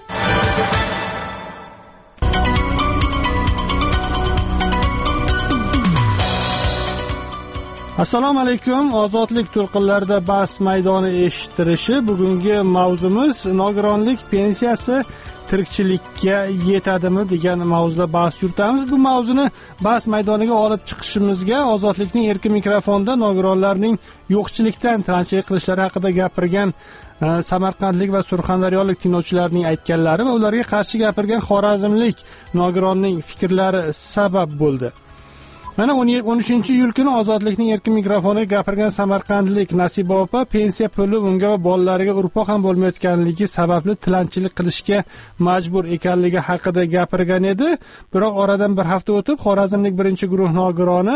Assalomu alaykum. Ozodlik to'lqinlarida bahs maydoni eshittirishi. Bugungi mavzumiz nogironlik pensiyasi tirikchilikka yetadimi degan mavzuda bahs yuritamiz. Bu mavzuni bahs maydoniga olib chiqishimizga Ozodlikning erkin mikrofonida nogironlarning yo'qchilikdan tilanchilik qilishlari haqida gapirgan Samarqandlik va Surxondaryolik tinglovchilarning aytganlari va ularga qarshi gapirgan Xorazmlik nogironning fikrlari sabab bo'ldi. Mana 13-iyul kuni Ozodlikning erkin mikrofoniga gapirgan Samarqandlik Nasiba opa pensiya puli unga va bolalariga urpoq ham bo'lmayotganligi sababli tilanchilik qilishga majbur ekanligi haqida gapirgan edi. Biroq oradan bir hafta o'tib Xorazmlik birinchi guruh nogironi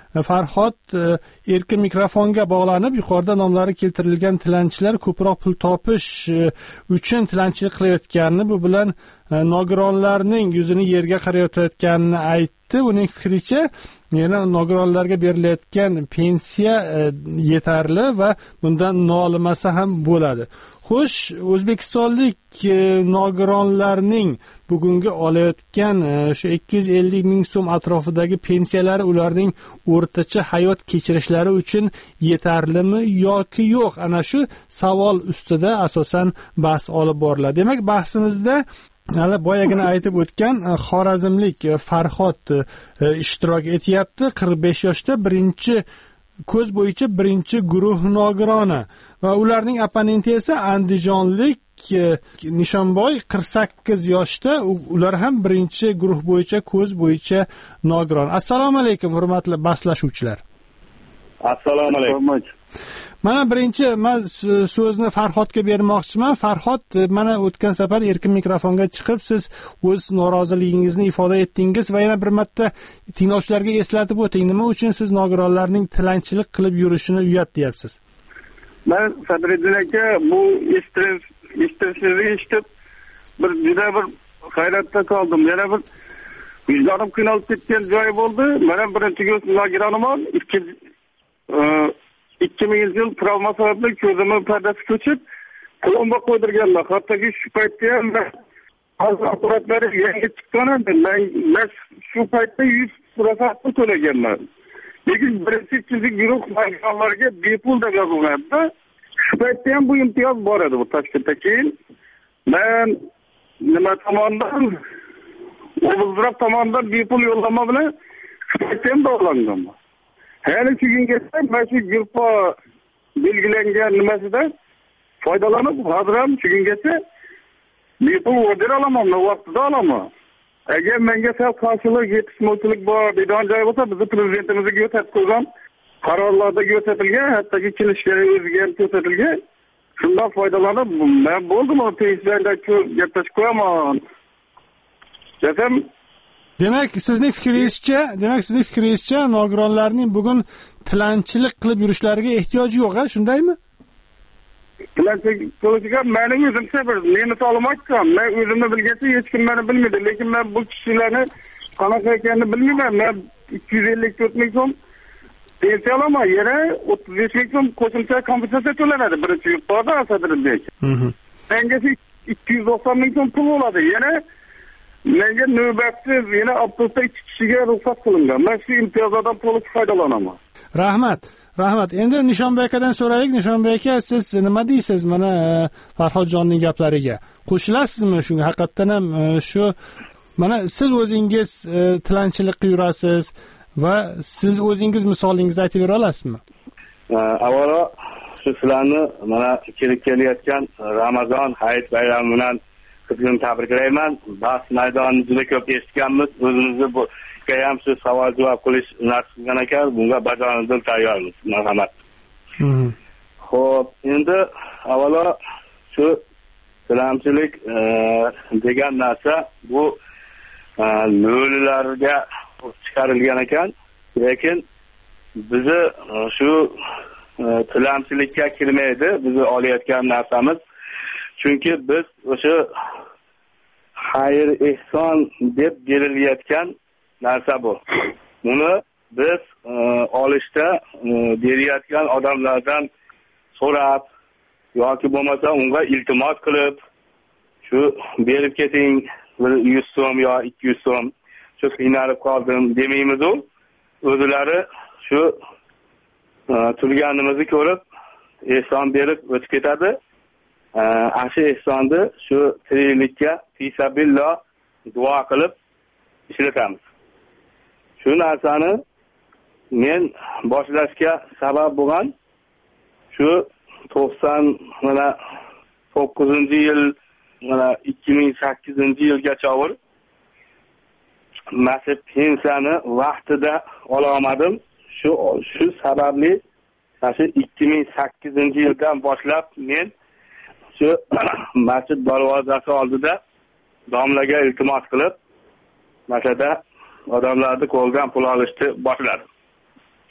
Farhod erkin mikrofonga bog'lanib, yuqorida nomlari keltirilgan tilanchilar ko'proq pul topish uchun tilanchilik qilayotganini, bu bilan nogironlarning yuzini yerga qarayotganini aytdi. Uning fikricha, yana nogironlarga berilayotgan pensiya yetarli va bundan nolimasa ham bo'ladi. Xo'sh, o'zbekistonlik nogironlarning bugungi olayotgan shu 250 ming so'm atrofidagi pensiyalari ularning o'rtacha hayot kechirishlari uchun yetarlimi yoki yo'q? Ana shu savol ustida asosan bahs olib boriladi. Demak, bahsimizda hali boyagina aytib o'tgan xorazmlik Farhod ishtirok etyapti. 45 yoshda, ko'z bo'yicha birinchi guruh nogironi va ularning opponenti esa andijonlik Nishonboy 48 yoshda, ular ham birinchi guruh bo'yicha ko'z bo'yicha nogiron. Assalomu alaykum hurmatli bahslashuvchilar. Assalomu alaykum. Mana birinchi men so'zni Farhodga bermoqchiman. Farhod, mana o'tgan safar erkin mikrofonga chiqib siz o'z noroziligingizni ifoda etdingiz va yana bir marta tinglovchilarga eslatib o'ting, nima uchun siz nogironlarning tilanchilik qilib yurishini uyat deyapsiz? Men Sadriddin aka, bu eshitishni eshitib juda bir hayratda qoldim. Yana bir vicdonim qiynalib ketgan joyi bo'ldi. Mana birinchi nogironim bor. 2000 yil travma sababli ko'zimni pardasi ko'chib, plomba qo'ydirganman. Hattoki shu paytda ham hozir apparatlari yangi chiqqan edi. Men shu paytda 100% pul to'laganman. Lekin birinchi guruh nogironlarga bepul deb yozilgandi. Shu paytda ham bu imtiyoz bor edi bu Toshkentda. Keyin men nima tomonidan, o'zbek tomonidan bepul yo'llanma bilan shu paytda ham bog'landim. Hali shu kungacha mana shu guruhga belgilangan nimasida foydalanib, hozir ham shu kungacha bepul order olaman, vaqtida olaman. Agar menga sal qarshilik, yetishmovchilik bor deydigan joy bo'lsa, bizni prezidentimizga ko'rsatib qo'ygan qarorlarda ko'rsatilgan, hattoki kelishgan o'ziga ham ko'rsatilgan. Shundan foydalanib, men bo'ldim, pensiyada gaplashib qo'yaman. Desam, Demak, sizning fikringizcha, nogironlarning bugun tilanchilik qilib yurishlariga ehtiyoji yo'q, shundaymi? Tilanchilik qilishga mening o'zim sabr, men misolim aytsam, men o'zimni bilgancha hech kim meni bilmaydi, lekin men bu kishilarni qanaqa ekanini bilmayman. Men 254 ming so'm pensiya olaman, yana 35 ming so'm qo'shimcha kompensatsiya to'lanadi birinchi yuqorida Sadriddin. Menga 290 ming so'm pul bo'ladi, yana menga navbatsiz yana avtobusda 2 kishiga ruxsat qilingan. Men shu imtiyozlardan to'liq foydalanaman. Rahmat. Endi Nishonbek akadan so'raylik. Nishonbek aka, siz nima deysiz mana Farhodjonning gaplariga? Qo'shilasizmi shunga? Haqiqatan ham shu mana siz o'zingiz tilanchilik qilib yurasiz va siz o'zingiz misolingizni aytib bera olasizmi? Avvalo shu sizlarni mana kelib kelayotgan Ramazon hayit bayrami bilan qizg'in tabriklayman. Bahs maydonini juda ko'p eshitganmiz. O'zimizni bu ham shu savol javob qilish nasib qilgan ekan. Bunga bajonidil tayyormiz. Marhamat. Xo'p, endi avvalo shu tilanchilik degan narsa bu lo'lilarga chiqarilgan ekan. Lekin bizi shu tilanchilikka kirmaydi. Bizi olayotgan narsamiz. Chunki biz o'sha xayr ehson deb berilayotgan narsa bu. Buni biz olishda berayotgan odamlardan so'rab yoki bo'lmasa unga iltimos qilib shu berib keting 100 so'm yo 200 so'm shu qiynalib qoldim demaymiz. O'zlari shu turganimizni ko'rib ehson berib o'tib ketadi. Asha ehsonni shu tiriklikka fisabillah duo qilib ishlatamiz. Shu narsani men boshlashga sabab bo'lgan shu 99-yil mana 2008-yilgacha nasib pensiyani vaqtida ola olmadim. Shu sababli shu 2008-yildan boshlab men shu masjid darvozasi oldida domlaga iltimos qilib, masada odamlarni qo'ldan pul olishni boshladim.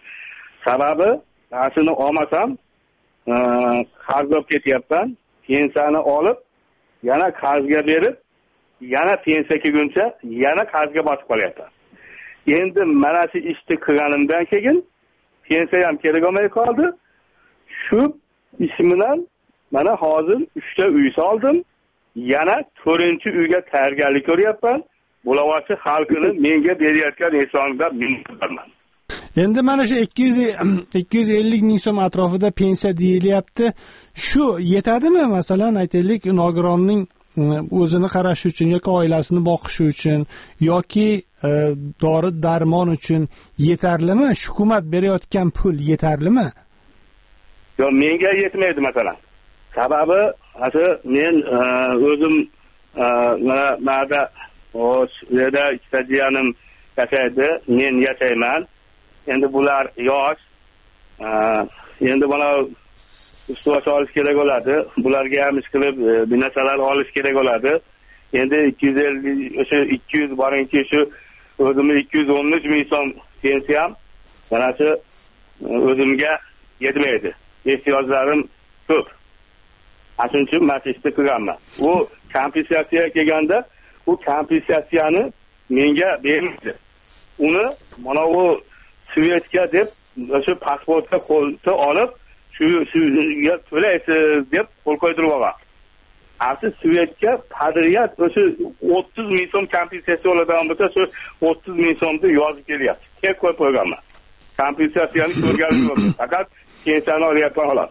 Sababi shuni olmasam qarz olib ketyapman, pensiyani olib yana qarzga berib, yana pensiya kelguncha yana qarzga botib qolyapman. Endi mana shu ishni qilganimdan keyin pensiya ham kerak olmay qoldi. Shu ish bilan mana hozir 3 ta uy soldim. Yana 4-uyga tayyorgarlik ko'ryapman. Bulovachi xalqini menga berayotgan insonlar minnatdorman. Endi mana shu 250 ming so'm atrofida pensiya deyilyapti. Shu yetadimi? Masalan, aytaylik, nogironning o'zini qarash uchun yoki oilasini boqish uchun yoki dori darmon uchun yetarlimi? Hukumat berayotgan pul yetarlimi? Yo'q, menga yetmaydi masalan. Sababi men o'zim mana o yerda ikkita jiyanim yashaydi, men yashayman. Endi bular yosh. Endi mana ustoz olish kerak bo'ladi. Bularga ham ish qilib binasalar olish kerak bo'ladi. Endi 250 o'sha 200 boringki shu o'zimni 213 ming so'm pensiyam mana shu o'zimga yetmaydi. Ehtiyojlarim ko'p. Shuning uchun masjidda qilganman. U kompensatsiya kelganda u kompensasiyani menga bermaydi. Uni mana u Svetga deb o'sha pasportga qo'lda olib shuga to'laysiz deb qo'l qo'ydirib olgan. Asli Svetga qadriyat o'sha 30 ming so'm kompensatsiya oladigan bo'lsa, shu 30 ming so'mni yozib kelyapti. Tek qo'yib qo'yganman. Kompensatsiyani ko'rganim yo'q. Faqat pensiyani olyapman xolos.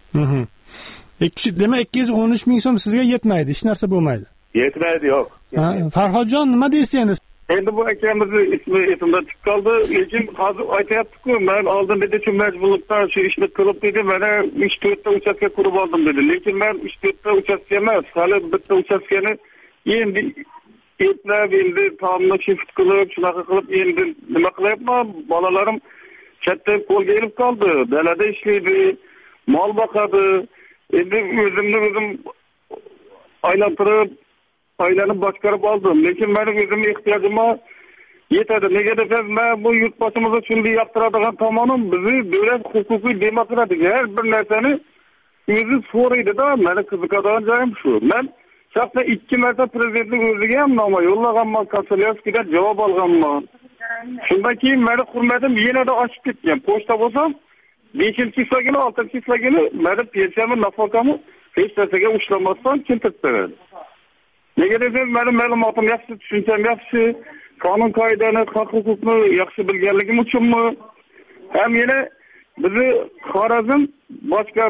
Demak 213 ming so'm sizga yetmaydi, hech narsa bo'lmaydi. Yetmaydi, yo'q. Farhodjon, nima deysiz? Endi bu akamizni ismi esimda chiqib qoldi, lekin hozir aytayapti-ku, men oldin dedi shu majburlikdan shu ishni qilib dedi, mana 3-4 ta uchastka qurib oldim dedi. Lekin men 3-4 ta uchastka emas, hali bitta uchastkani endi eplab, endi tomni shift qilib, shunaqa qilib endi nima qilyapman? Bolalarim katta qo'lga kelib qoldi, dalada ishlaydi, mol boqadi. Endi o'zim aylantirib aylanib boshqarib oldim. Lekin meni o'zimning ehtiyojimga yetadi. Nega desam, men bu yurtboshimizga shunday yoqtiradigan tomonim bizni davlat huquqiy demokratik har bir narsani o'zi so'raydi-da, meni qiziqadigan joyim shu. Men shaxsan 2 marta prezidentning o'ziga ham noma yo'llaganman, Kasalyevskiydan javob olganman. Shundan keyin meni hurmatim yanada oshib ketgan. Pochta bo'lsam 5-chislagini, 6-chislagini meni pensiyamni, nafaqamni hech narsaga ushlamasdan keltirib beradi. Nega desam, meni ma'lumotim yaxshi, tushuncham yaxshi, qonun qoidani, haq huquqni yaxshi bilganligim uchunmi? Ham yana bizni Xorazm boshqa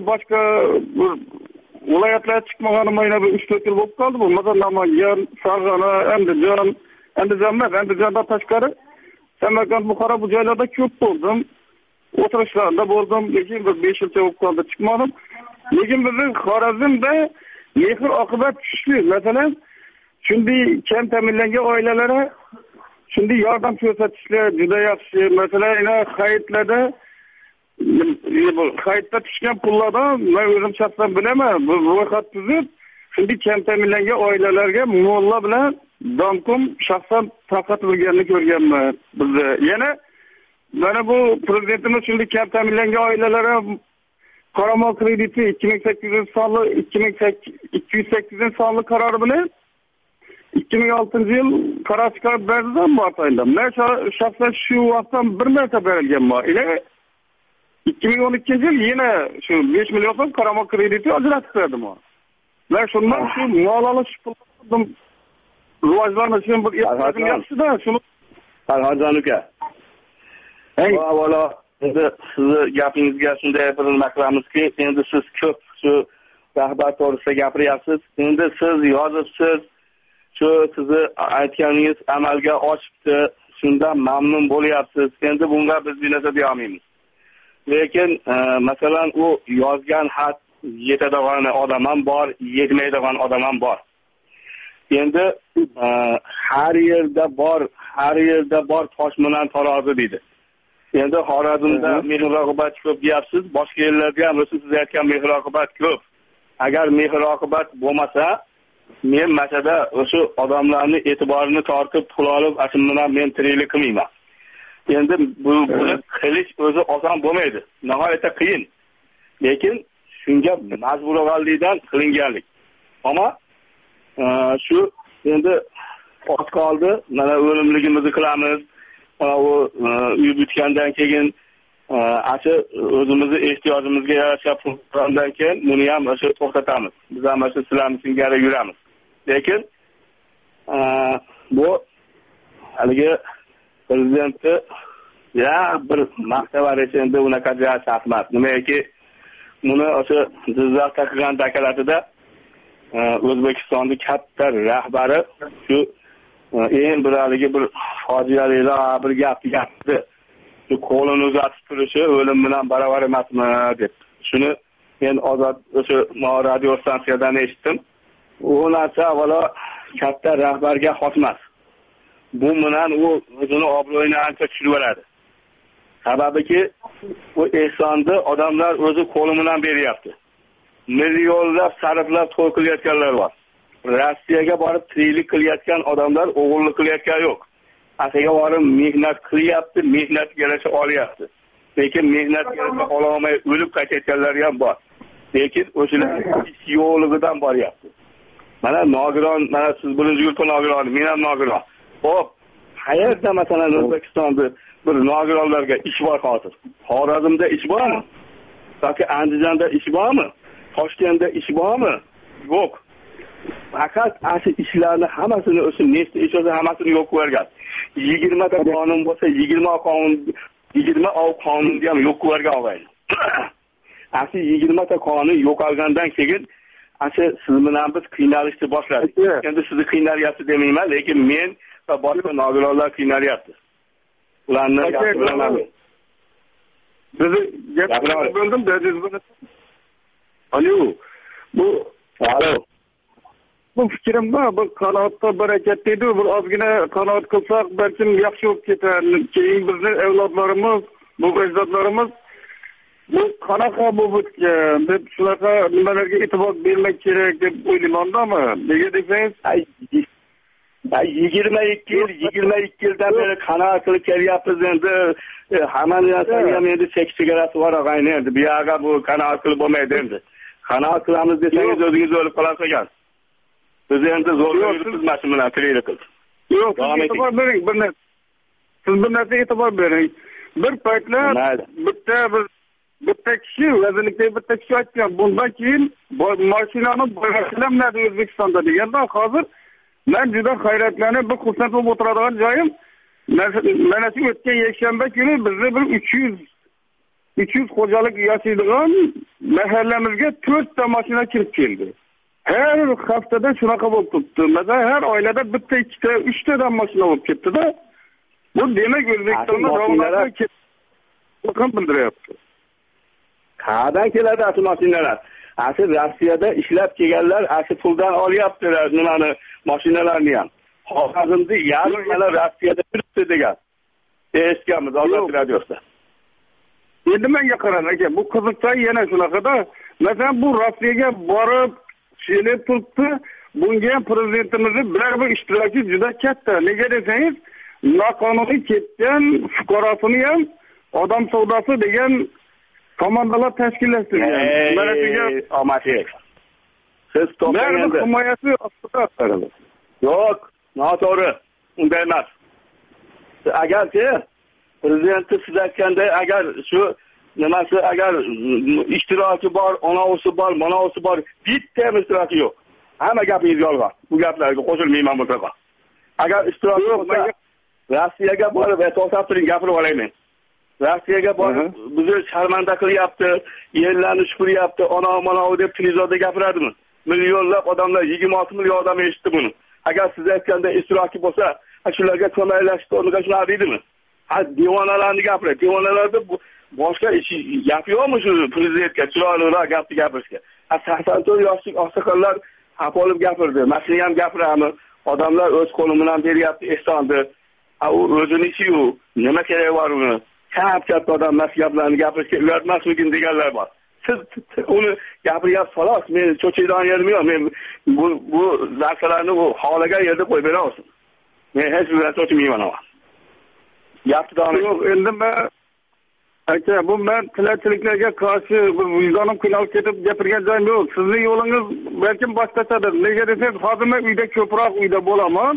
viloyatlar chiqmaganimga yana 3-4 yil bo'lib qoldi bu. Masalan, Namangan, Farg'ona, Andijondan tashqari Samarqand, Buxoro bu joylarda ko'p bo'ldim. O'tirishlarda bo'ldim, lekin bir 5 yilcha bo'lib qoldi, chiqmadim. Lekin bizni Xorazmda mehr oqibat kuchli. Masalan, shunday kam ta'minlangan oilalarga shunday yordam ko'rsatishlar juda yaxshi. Masalan, hayitlarda tushgan pullardan men o'zim shaxsan bilaman. Bu ro'yxat tuzib, shunday kam ta'minlangan oilalarga mo'lla bilan donkum shaxsan tarqatilganini ko'rganman. Bizda yana mana bu prezidentimiz shunday kam ta'minlangan oilalarga Qaramol krediti 208 sonli qarori bilan 2006-yil qaror chiqarib berdi mart oyida. Men shaxsan shu vaqtdan bir marta berilganman. 2012-yil yana shu 5 million so'm Qaramol krediti ajratib berdim. Men shundan shu mol olish pullarni rivojlanishi bir yaxshi-da, shuni Farhodjon aka. Avvalo endi sizni gapingizga shunday bir nima qilamizki, endi siz ko'p shu rahbar to'g'risida gapiryapsiz. Endi siz yozibsiz, shu sizni aytganingiz amalga oshibdi, shundan mamnun bo'lyapsiz. Endi bunga biz binasa deyolmaymiz. Lekin masalan u yozgan xat yetadigan odam ham bor, yetmaydigan odam ham bor. Endi har yerda bor tosh bilan tarozi deydi. Endi Xorazmda mehr-oqibat ko'p deyapsiz, boshqa yerlarda ham siz aytgan mehr-oqibat ko'p. Agar mehr-oqibat bo'lmasa, men masada o'sha odamlarning e'tiborini tortib, pul olib, ashun bilan men tiriklik qilmayman. endi buni qilish o'zi oson bo'lmaydi, nihoyatda qiyin. Lekin shunga majburiyatlikdan qilinganlik. Ammo shu endi oz qoldi, mana o'limligimizni qilamiz. U uy bitgandan keyin asha o'zimizni ehtiyojimizga yarasha puldan keyin buni ham o'sha to'xtatamiz. Biz ham o'sha sizlarning singari yuramiz. Lekin bu haligi prezidentni ya bir maqtavar endi unaqa emas. Nimaiki buni o'sha Jizzaxda qilgan doklaratida O'zbekistonning katta rahbari shu eng bir haligi bir fojiali bir gapni shu qo'lini uzatib turishi o'lim bilan barobar emasmi deb. Shuni men ozod o'sha radio stansiyadan eshitdim. U narsa avvalo katta rahbarga xos emas. Bu bilan u o'zini obro'yini ancha tushirib beradi. Sababiki bu ehsonni odamlar o'zi qo'li bilan beryapti. Millionlab sarflab to'y qilayotganlar bor. Rossiyaga borib tiriklik qilayotgan odamlar o'g'illik qilayotgani yo'q. Asiga borib mehnat qilyapti, mehnatga yarasha olyapti. Lekin mehnatga yarasha ololmay o'lib qaytayotganlar ham bor. Lekin o'shalar yo'qligidan boryapti. Mana nogiron, mana siz birinchi yurtda nogiron, men ham nogiron. Xo'p, qayerda masalan O'zbekistonda bir nogironlarga ish bor hozir? Xorazmda ish bormi? Yoki Andijonda ish bormi? Toshkentda ish bormi? Yo'q. Faqat asli ishlarni hammasini o'sha nechta ish olsa hammasini yo'q qo'ygan. 20 ta qonun bo'lsa 20 qonunni ham yo'q qo'ygan og'ayni. Asli 20 ta qonun yo'qolgandan keyin asli siz bilan biz qiynalishni boshladik. Endi sizni qiynalyapti demayman, lekin men va boshqa nogironlar qiynalyapti. Ularni gapiraman. Bizni gapirib bo'ldim, dedi. Alo. Bu fikrim bor, bu qanoatda barakat dedi, bir ozgina qanoat qilsak, balkim yaxshi bo'lib ketar. Keyin bizning avlodlarimiz, bu ajdodlarimiz bu qanaqa bo'lib deb shunaqa nimalarga e'tibor bermak kerak deb o'ylayman-da. Nega desangiz, 22 yildan beri qanoat qilib kelyapmiz endi. Hamma narsaga ham endi chek-chegarasi bor og'ayni endi. Bu yerga bu qanoat qilib bo'lmaydi endi. Qanoat qilamiz desangiz o'zingiz o'lib qolasiz ekan. Biz endi zo'rg'a yuribmiz bilan tiriklik qilib. Yo'q, e'tibor bering, siz bir narsa e'tibor bering. Bir paytlar bitta kishi vazirlikdagi bitta kishi aytgan, bundan keyin mashinani boyashlamadi O'zbekistonda deganda, hozir men juda hayratlanib, bir xursand bo'lib o'tiradigan joyim, mana shu o'tgan yakshanba kuni bizni bir 300 xo'jalik yashaydigan mahallamizga 4 ta mashina kirib keldi. Her haftada shunaqa bo'lib turibdi. Masalan, har oilada bitta, ikkita, 3 tadan mashina bo'lib ketdi-da. Bu demak O'zbekistonda ravnaqni bildiryapti. Qayerdan keladi asli mashinalar? Asli Rossiyada ishlab kelganlar asli puldan olyaptilar nimani mashinalarni ham. Hozirda yarim yana Rossiyada turibdi degan. Eshitganmiz Ozod radiosida. Endi menga qarang aka, bu qiziqcha yana shunaqada. Masalan, bu Rossiyaga borib kelib turibdi. Bunga ham prezidentimizni bir ishtiroki juda katta. Nega desangiz, noqonuniy ketgan fuqarosini ham odam savdosi degan komandalar tashkillashtirgan. Mana shunga omadik. Siz to'g'ri himoyasi ostida. Yo'q, noto'g'ri. Unday emas. Agarchi prezident siz aytganday, agar shu nimasi agar ishtiroki bor, onovusi bor, monovusi bor, bitta ishtiroki yo'q. Hamma gapingiz yolg'on. Bu gaplarga qo'shilmayman mutlaqo. Agar ishtiroki bo'lsa, Rossiyaga borib, to'xtab turing, gapirib olayman. Rossiyaga borib, bizni sharmanda qilyapti, yerlarni shukuryapti, ona-monovi deb televizorda gapiradimi? Millionlab odamlar, 26 million odam eshitdi buni. Agar siz aytganda ishtiroki bo'lsa, shularga ko'maklashishni o'rniga shunaqa deydimi? Devonalarni gapiradi. Devonalarda boshqa gap yo'qmi shu prezidentga chiroyliroq gapni gapirishga? 84 yoshlik oqsoqollar xafa olib gapirdi. Mashina ham gapirami? Odamlar o'z qo'li bilan beryapti ehsonni. U o'zini-ku, nima kerak bor uni? Katta odam mas gaplarni gapirishga uyatmasmikin deganlar bor. Siz uni gapiryapsiz xolos. Men cho'chiydan yerim yo'q. Men bu narsalarni bu holaga yerda qo'yib beraman. Men hech bir narsa cho'chimayman. Yaptı davom. Yo'q, endi bu men tilachiliklarga qarshi vijdonim qiynalib ketib gapirgan joyim yo'q. Sizning yo'lingiz balkim boshqachadir. Nega desangiz, hozir men uyda ko'proq uyda bo'laman.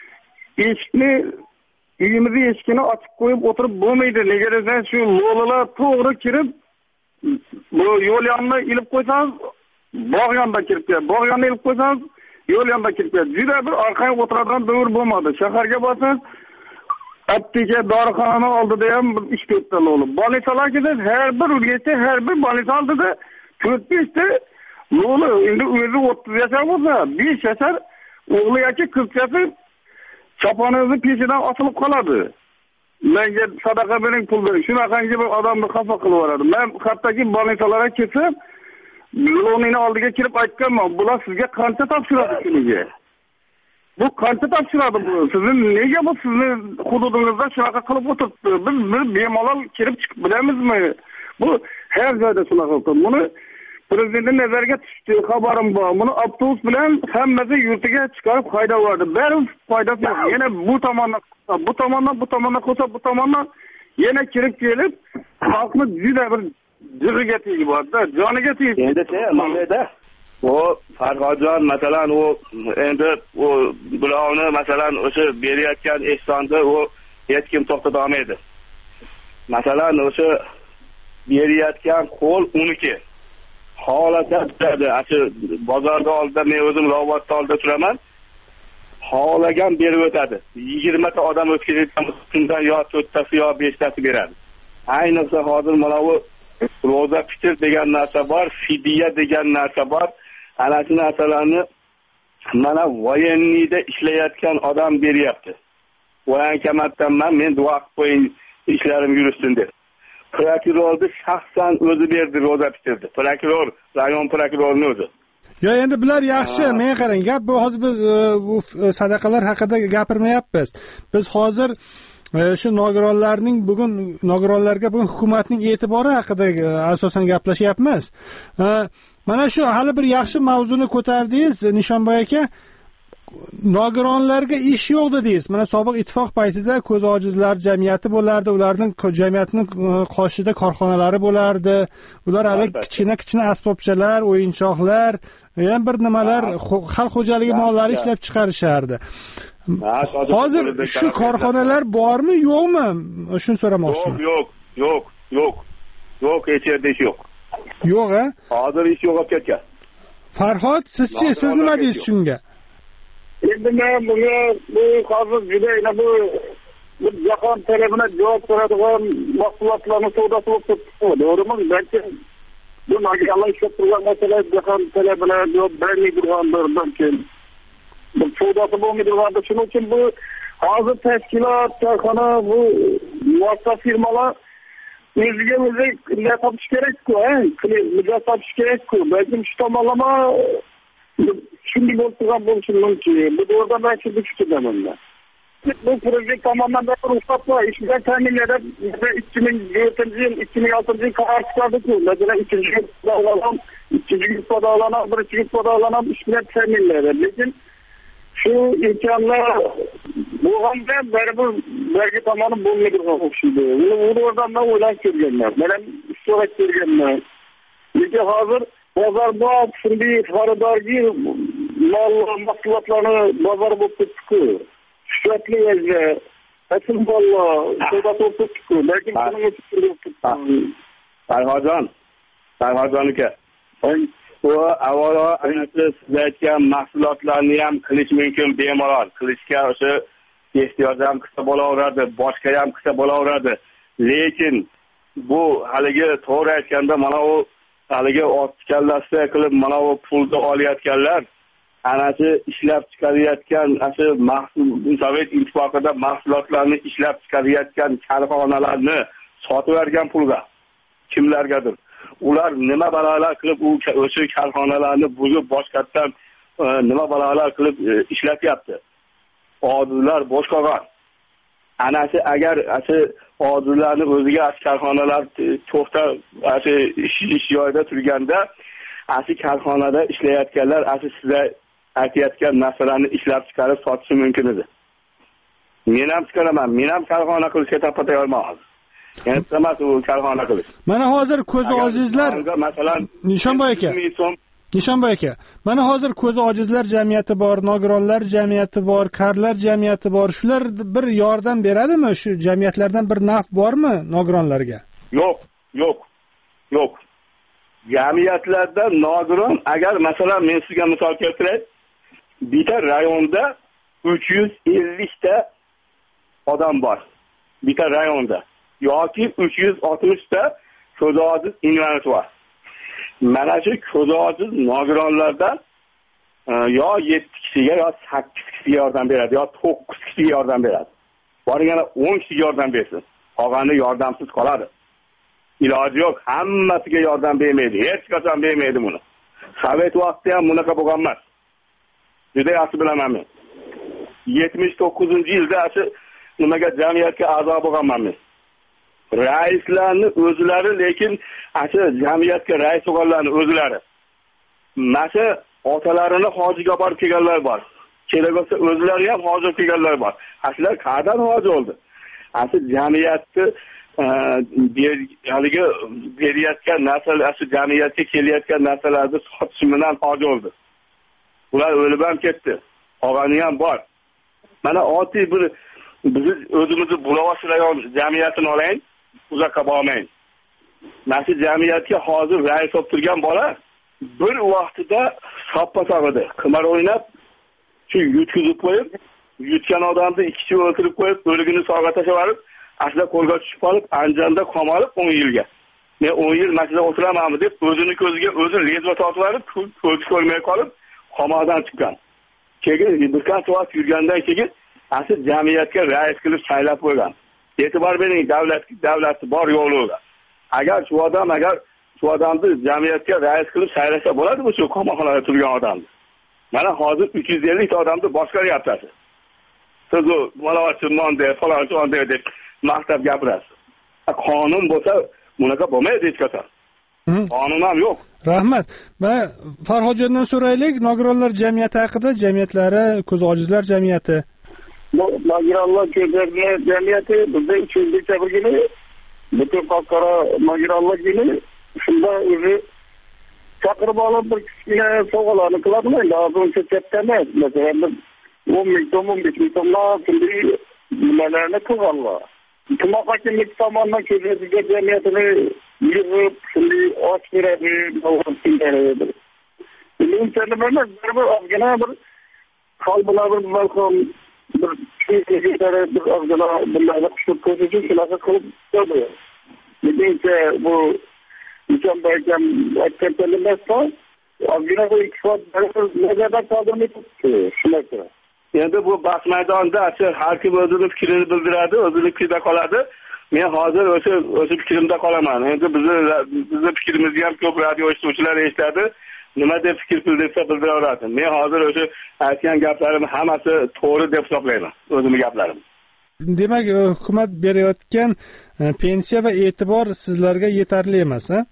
Uyimizni eshigini ochib qo'yib o'tirib bo'lmaydi. Nega desangiz, shu lo'lilar to'g'ri kirib, bu yo'l yonini ilib qo'ysangiz, bog' yonidan kirib keladi. Bog' yonini ilib qo'ysangiz, yo'l yonidan kirib keladi. Juda bir orqaga o'tiradigan davr bo'lmadi. Shaharga borsangiz, apteka dorixona oldida ham 3-4 ta lo'li. Bolisalarga har bir urgacha, har bir bolisa oldida 4-5 ta lo'li. Endi o'zi 30 yashar bo'lsa, 5 yashar o'g'li yoki qizchasi choponizni peshidan osilib qoladi. Menga sadaqa bering pul bering. Shunaqangi bir odamni xafa qilib yuboradi. Men hattoki bolisalarga ketib, lo'nini oldiga kirib aytganman, bular sizga qancha topshiradi kuniga? Bu qancha topshiradi bu? Sizning nega bu sizni hududingizda shunaqa qilib o'tiribdi? Biz bemalol kirib chiqib bilamizmi? Bu har joyda shunaqa qilib. Buni prezidentning nazariga tushdi, xabarim bor. Buni avtobus bilan hammasi yurtiga chiqarib haydab yubordi. Baribir foydasi yo'q. Yana bu tomondan qilsa, bu tomondan yana kirib kelib, xalqni juda bir jig'iga tegib-da, joniga tegib. Endi mamlakatda o Farhodjon masalan endi bularni masalan o'sha berayotgan ehsonni hech kim to'xtata olmaydi. Masalan o'sha berayotgan qo'l uniki. Xohlasa shu bozorda oldida men o'zim Lobodda oldida turaman. Xohlagan berib o'tadi. 20 ta odam o'tkazayotgan shundan yo 4 tasi yo 5 tasi beradi. Ayniqsa hozir mana bu ro'za fitr degan narsa bor, fidya degan narsa bor. Ana shu narsalarni mana voyenniyda ishlayotgan odam beryapti. Voyankamatdanman, men duo qilib qo'ying, ishlarim yursin deb. Prokurorni shaxsan o'zi berdi, ro'za fitrdi. Prokuror, rayon prokurorining o'zi. Yo, endi bular yaxshi, men qarang, gap bu hozir biz bu sadaqalar haqida gapirmayapmiz. Biz hozir shu nogironlarga bugun hukumatning e'tibori haqida asosan gaplashyapmiz. Mana shu hali bir yaxshi mavzuni ko'tardingiz, Nishonboy aka. Nogironlarga ish yo'q dedingiz. Mana sobiq ittifoq paytida ko'z ojizlar jamiyati bo'lardi, ularning jamiyatning qoshida korxonalari bo'lardi. Ular hali kichkina asbobchalar, o'yinchoqlar, yana bir nimalar, xalq xo'jaligi mollari ishlab chiqarishardi. Hozir shu korxonalar bormi, yo'qmi? Shuni so'ramoqchiman. Yo'q, hech yerda ish yo'q. Yo'q-a? Hozir ish yo'q olib ketgan. Farhod, siz nima deysiz shunga? Endi men bu hozir juda bu jahon talabına javob beradigan mahsulotlarni savdosi bo'lib ketdi. To'g'rimi? Balki bu nogironlar ishlab turgan masala jahon talabına javob bermaydigandir balki. Bu savdosi bo'lmaydigandir. Shuning uchun bu hozir tashkilot, korxona, bu muassasa firmalar o'ziga o'zi nima topish kerak-ku, nima topish kerak-ku. Balki shu tomonlama shunday bo'lgan bo'lishi mumkin. Bu o'rdan ben shunday tushundim. Bu proje tomonidan bir ruxsat var. İşçiler teminlerde 2004 yıl, 2006 yıl karar çıkardık. Mesela 2. yılda alınan, 2. yılda alınan, 1. yılda alınan işçiler teminlerde. Lekin şu imkanlar bu halde vergi tamanı bulmadır şimdi. Bunu oradan da oylayıp görgenler. Benim istiyorlar görgenler. Lekin hazır pazarda şimdi xaridorgi mahsulotlarni bozor bo'lib ketdi-ku. Shikayatli vaziyat. Asl bolla, savdo bo'lib ketdi-ku. Lekin buning uchun Farhodjon aka. Bu avvalo siz aytgan mahsulotlarni ham qilish mumkin bemalol. Qilishga o'sha ehtiyoj ham qilsa bo'laveradi, boshqa ham qilsa bo'laveradi. Lekin bu haligi to'g'ri aytganda mana u haligi otkallasida qilib mana bu pulni olayotganlar ana shu ishlab chiqarayotgan shu Sovet ittifoqida mahsulotlarni ishlab chiqarayotgan korxonalarni sotib bergan pulga kimlargadir ular nima balolar qilib o'sha korxonalarni buzib boshqatdan nima balolar qilib ishlatyapti. Odillar bosh qolgan. Ana shu agar shu odillarni o'ziga korxonalar to'xta shu ish joyida turganda shu korxonada ishlayotganlar shu sizga aytayotgan narsalarni ishlab chiqarib sotishi mumkin edi. Men ham chiqaraman. Men ham korxona qilishga toppa tayyorman hozir. Endi emas u korxona qilish. Mana hozir ko'zi ojizlar, masalan, Nishonboy aka, mana hozir ko'zi ojizlar jamiyati bor, nogironlar jamiyati bor, karlar jamiyati bor. Shular bir yordam beradimi? Shu jamiyatlardan bir naf bormi nogironlarga? Yo'q. Jamiyatlarda nogiron, agar masalan men sizga misol keltiray, bitta rayonda 350 ta odam bor. Bitta rayonda yoki 360 ta ko'zi ojiz invalid bor. Mana shu ko'zi ojiz nogironlardan yo 7 kishiga yo 8 kishiga yordam beradi, yo 9 kishiga yordam beradi. Borganda 10 kishiga yordam bersin. Qolgani yordamsiz qoladi. Iloji yo'q, hammasiga yordam bermaydi. Hech qachon bermaydi buni. Sovet vaqtida ham bunaqa bo'lgan emas. Juda yaxshi bilaman men. 79-yilda shu nimaga jamiyatga a'zo bo'lganman men. Raislarni o'zlari, lekin shu jamiyatga rais bo'lganlarni o'zlari. Mana otalarini hojiga borib kelganlar bor. Kerak bo'lsa o'zlari ham hoji kelganlar bor. Aslar qanday hoji bo'ldi? Shu jamiyatni haligi berayotgan narsa, shu jamiyatga kelayotgan narsalarni sotish bilan hoji bo'ldi. Ular o'lib ham ketdi. Qolgani ham bor. Mana oddiy bir biz o'zimizni Bulovosh rayon jamiyatini olaylik, uzoqqa bormaylik. Mana shu jamiyatga hozir rais bo'lib turgan bola bir vaqtida soppa edi. Qimar o'ynab, shu yutkizib qo'yib, yutgan odamni ikki o'ltirib qo'yib, o'ligini sog'ga tashlab, asla qo'lga tushib qolib, Andijonda qamalib 10 yilga. Men 10 yil masjidda o'tiramanmi deb o'zini ko'ziga o'zi rezva tortib olib, ko'z ko'rmay qolib, qamoqdan chiqqan. Keyin bir qancha vaqt yurgandan keyin asl jamiyatga rais qilib saylab qo'ygan. E'tibor bering, davlat bor yo'liga. Agar shu odamni jamiyatga rais qilib saylasa bo'ladimi shu qamoqxonada turgan odamni? Mana hozir 350 ta odamni boshqaryapti. Siz mana chimmonda, falonchonda deb maqtab gapirasiz. Qonun bo'lsa bunaqa bo'lmaydi hech qachon. Qonun ham yo'q. Rahmat. Va Farhodjondan so'raylik, nogironlar jamiyati haqida, jamiyatlari, ko'zi ojizlar jamiyati. Nogironlar jamiyati bizda 300-birgina butun xalqaro nogironlar kuni shunda o'zi chaqirib olib bir kichkina sovg'alarni qiladimi? Hozir uncha katta emas. Masalan, 10 ming so'm, 15 ming so'mlar shunday nimalarni qilganlar. Tuman hokimlik tomonidan ko'zga jamiyatini yig'ib, shunday och beradi, bo'lib. Uncha nima emas, bir ozgina bir hol bilan bir balkon bir chekare bir ozgina bunday qilib ko'rsatib shunaqa qilib qo'ydi. Lekin bu Nishonboyga aytgan emasda, ozgina bir iqtisod nazarda qoldirmaydi shunaqa. Endi bu bahs maydonida har kim o'zini fikrini bildiradi, o'zini fikrida qoladi. Men hozir o'sha fikrimda qolaman. Endi bizni fikrimizni ham ko'p radio eshituvchilar eshitadi. Nima deb fikr bildirsa bildiraveradi. Men hozir o'sha aytgan gaplarim hammasi to'g'ri deb hisoblayman, o'zimning gaplarim. Demak, hukumat berayotgan pensiya va e'tibor sizlarga yetarli emas, ha?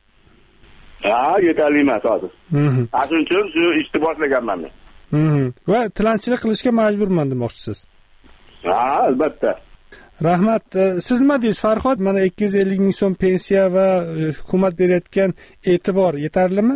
Ha, yetarli emas hozir. Shuning uchun shu ishni boshlaganman men. Va tilanchilik qilishga majburman demoqchisiz. Ha, albatta. Rahmat. Siz nima deysiz, Farhod? Mana 250 ming so'm pensiya va hukumat berayotgan e'tibor yetarlimi?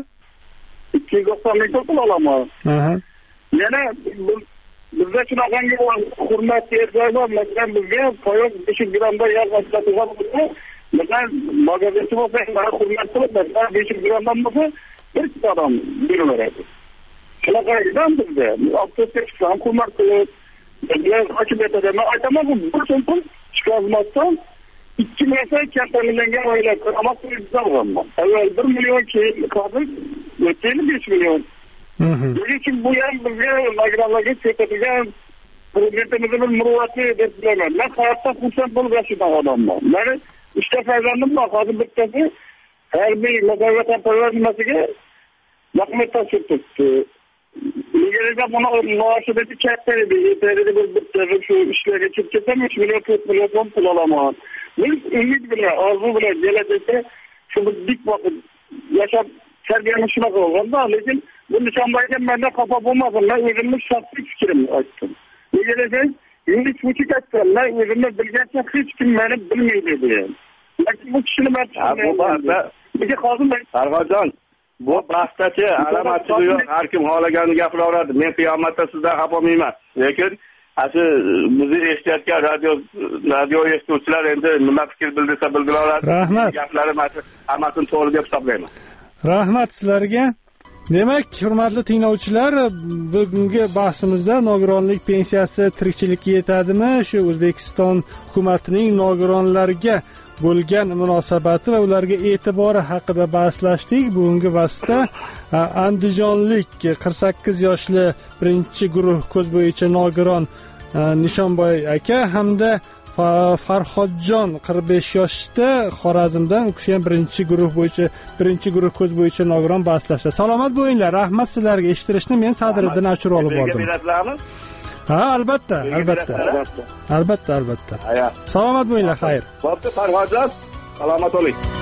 290 ming so'm olaman. Yana bizda shunaqangi hurmat berganlar, masalan bizga poyoq 5 grammda yarg'atadigan bo'lsa, masalan, magazin bo'lsa, hurmat qilib, 5 grammdan bo'lsa, bir odam beraveradi. Shunaqa ekan bizda. Avtobusga hurmat qilib, bizlar hokimiyatda men aytaman, bu so'm chiqarmasdan 2 million kattalangan oilaga amal qilib avval 1 million keyin hozir 5 million. Lekin bu ham bizga nogironlarga ko'rsatilgan prezidentimizning muruvvati deb bilaman. Men hayotda xursand bo'lib yashagan odamman. Meni 3 ta farzandim bor, hozir bittasi harbiy mudofaat parvarmasiga rahmat topshirdi. Nega buni maoshida katta edi, yetarli bir shu ishlarga chiqsam 3 million 4 million so'm pul olaman. Men umid bilan, orzu bilan kelajakda shu dik vaqt yashab sargani shunaqa bo'lganda, lekin bu Nishonboyga menda xafa bo'lmadim. Men o'zimning shaxsiy fikrimni aytdim. Nega desang, endi cho'chib ketdim. Men o'zimni bilgancha hech kim meni bilmaydi dedim. Lekin bu kishini men tushunmayman. Nega hozir Farhodjon, bu bahsdachi alomatchi yo'q, har kim xohlaganini gapiraveradi. Men qiyomatda sizdan xafa bo'lmayman. Lekin asli bizni eshitayotgan radio eshituvchilar endi nima fikr bildirsa bildiradi. Rahmat. Gaplarim hammasini to'g'ri deb hisoblayman. Rahmat sizlarga. Demak, hurmatli tinglovchilar, bugungi bahsimizda nogironlik pensiyasi tirikchilikka yetadimi? Shu O'zbekiston hukumatining nogironlarga bo'lgan munosabati va ularga e'tibori haqida bahslashdik. Bugungi bahsda andijonlik 48 yoshli birinchi guruh ko'z bo'yicha nogiron Nishonboy aka hamda Farhodjon 45 yoshda Xorazmdan, u kishi ham birinchi guruh ko'z bo'yicha nogiron bahslashdi. Salomat bo'linglar. Rahmat sizlarga. Eshittirishni men Sadiriddin Ashur olib bordim. Ha, albatta. Albatta. Salomat bo'linglar, xayr. Bo'pti, Farhodjon. Salomat bo'ling.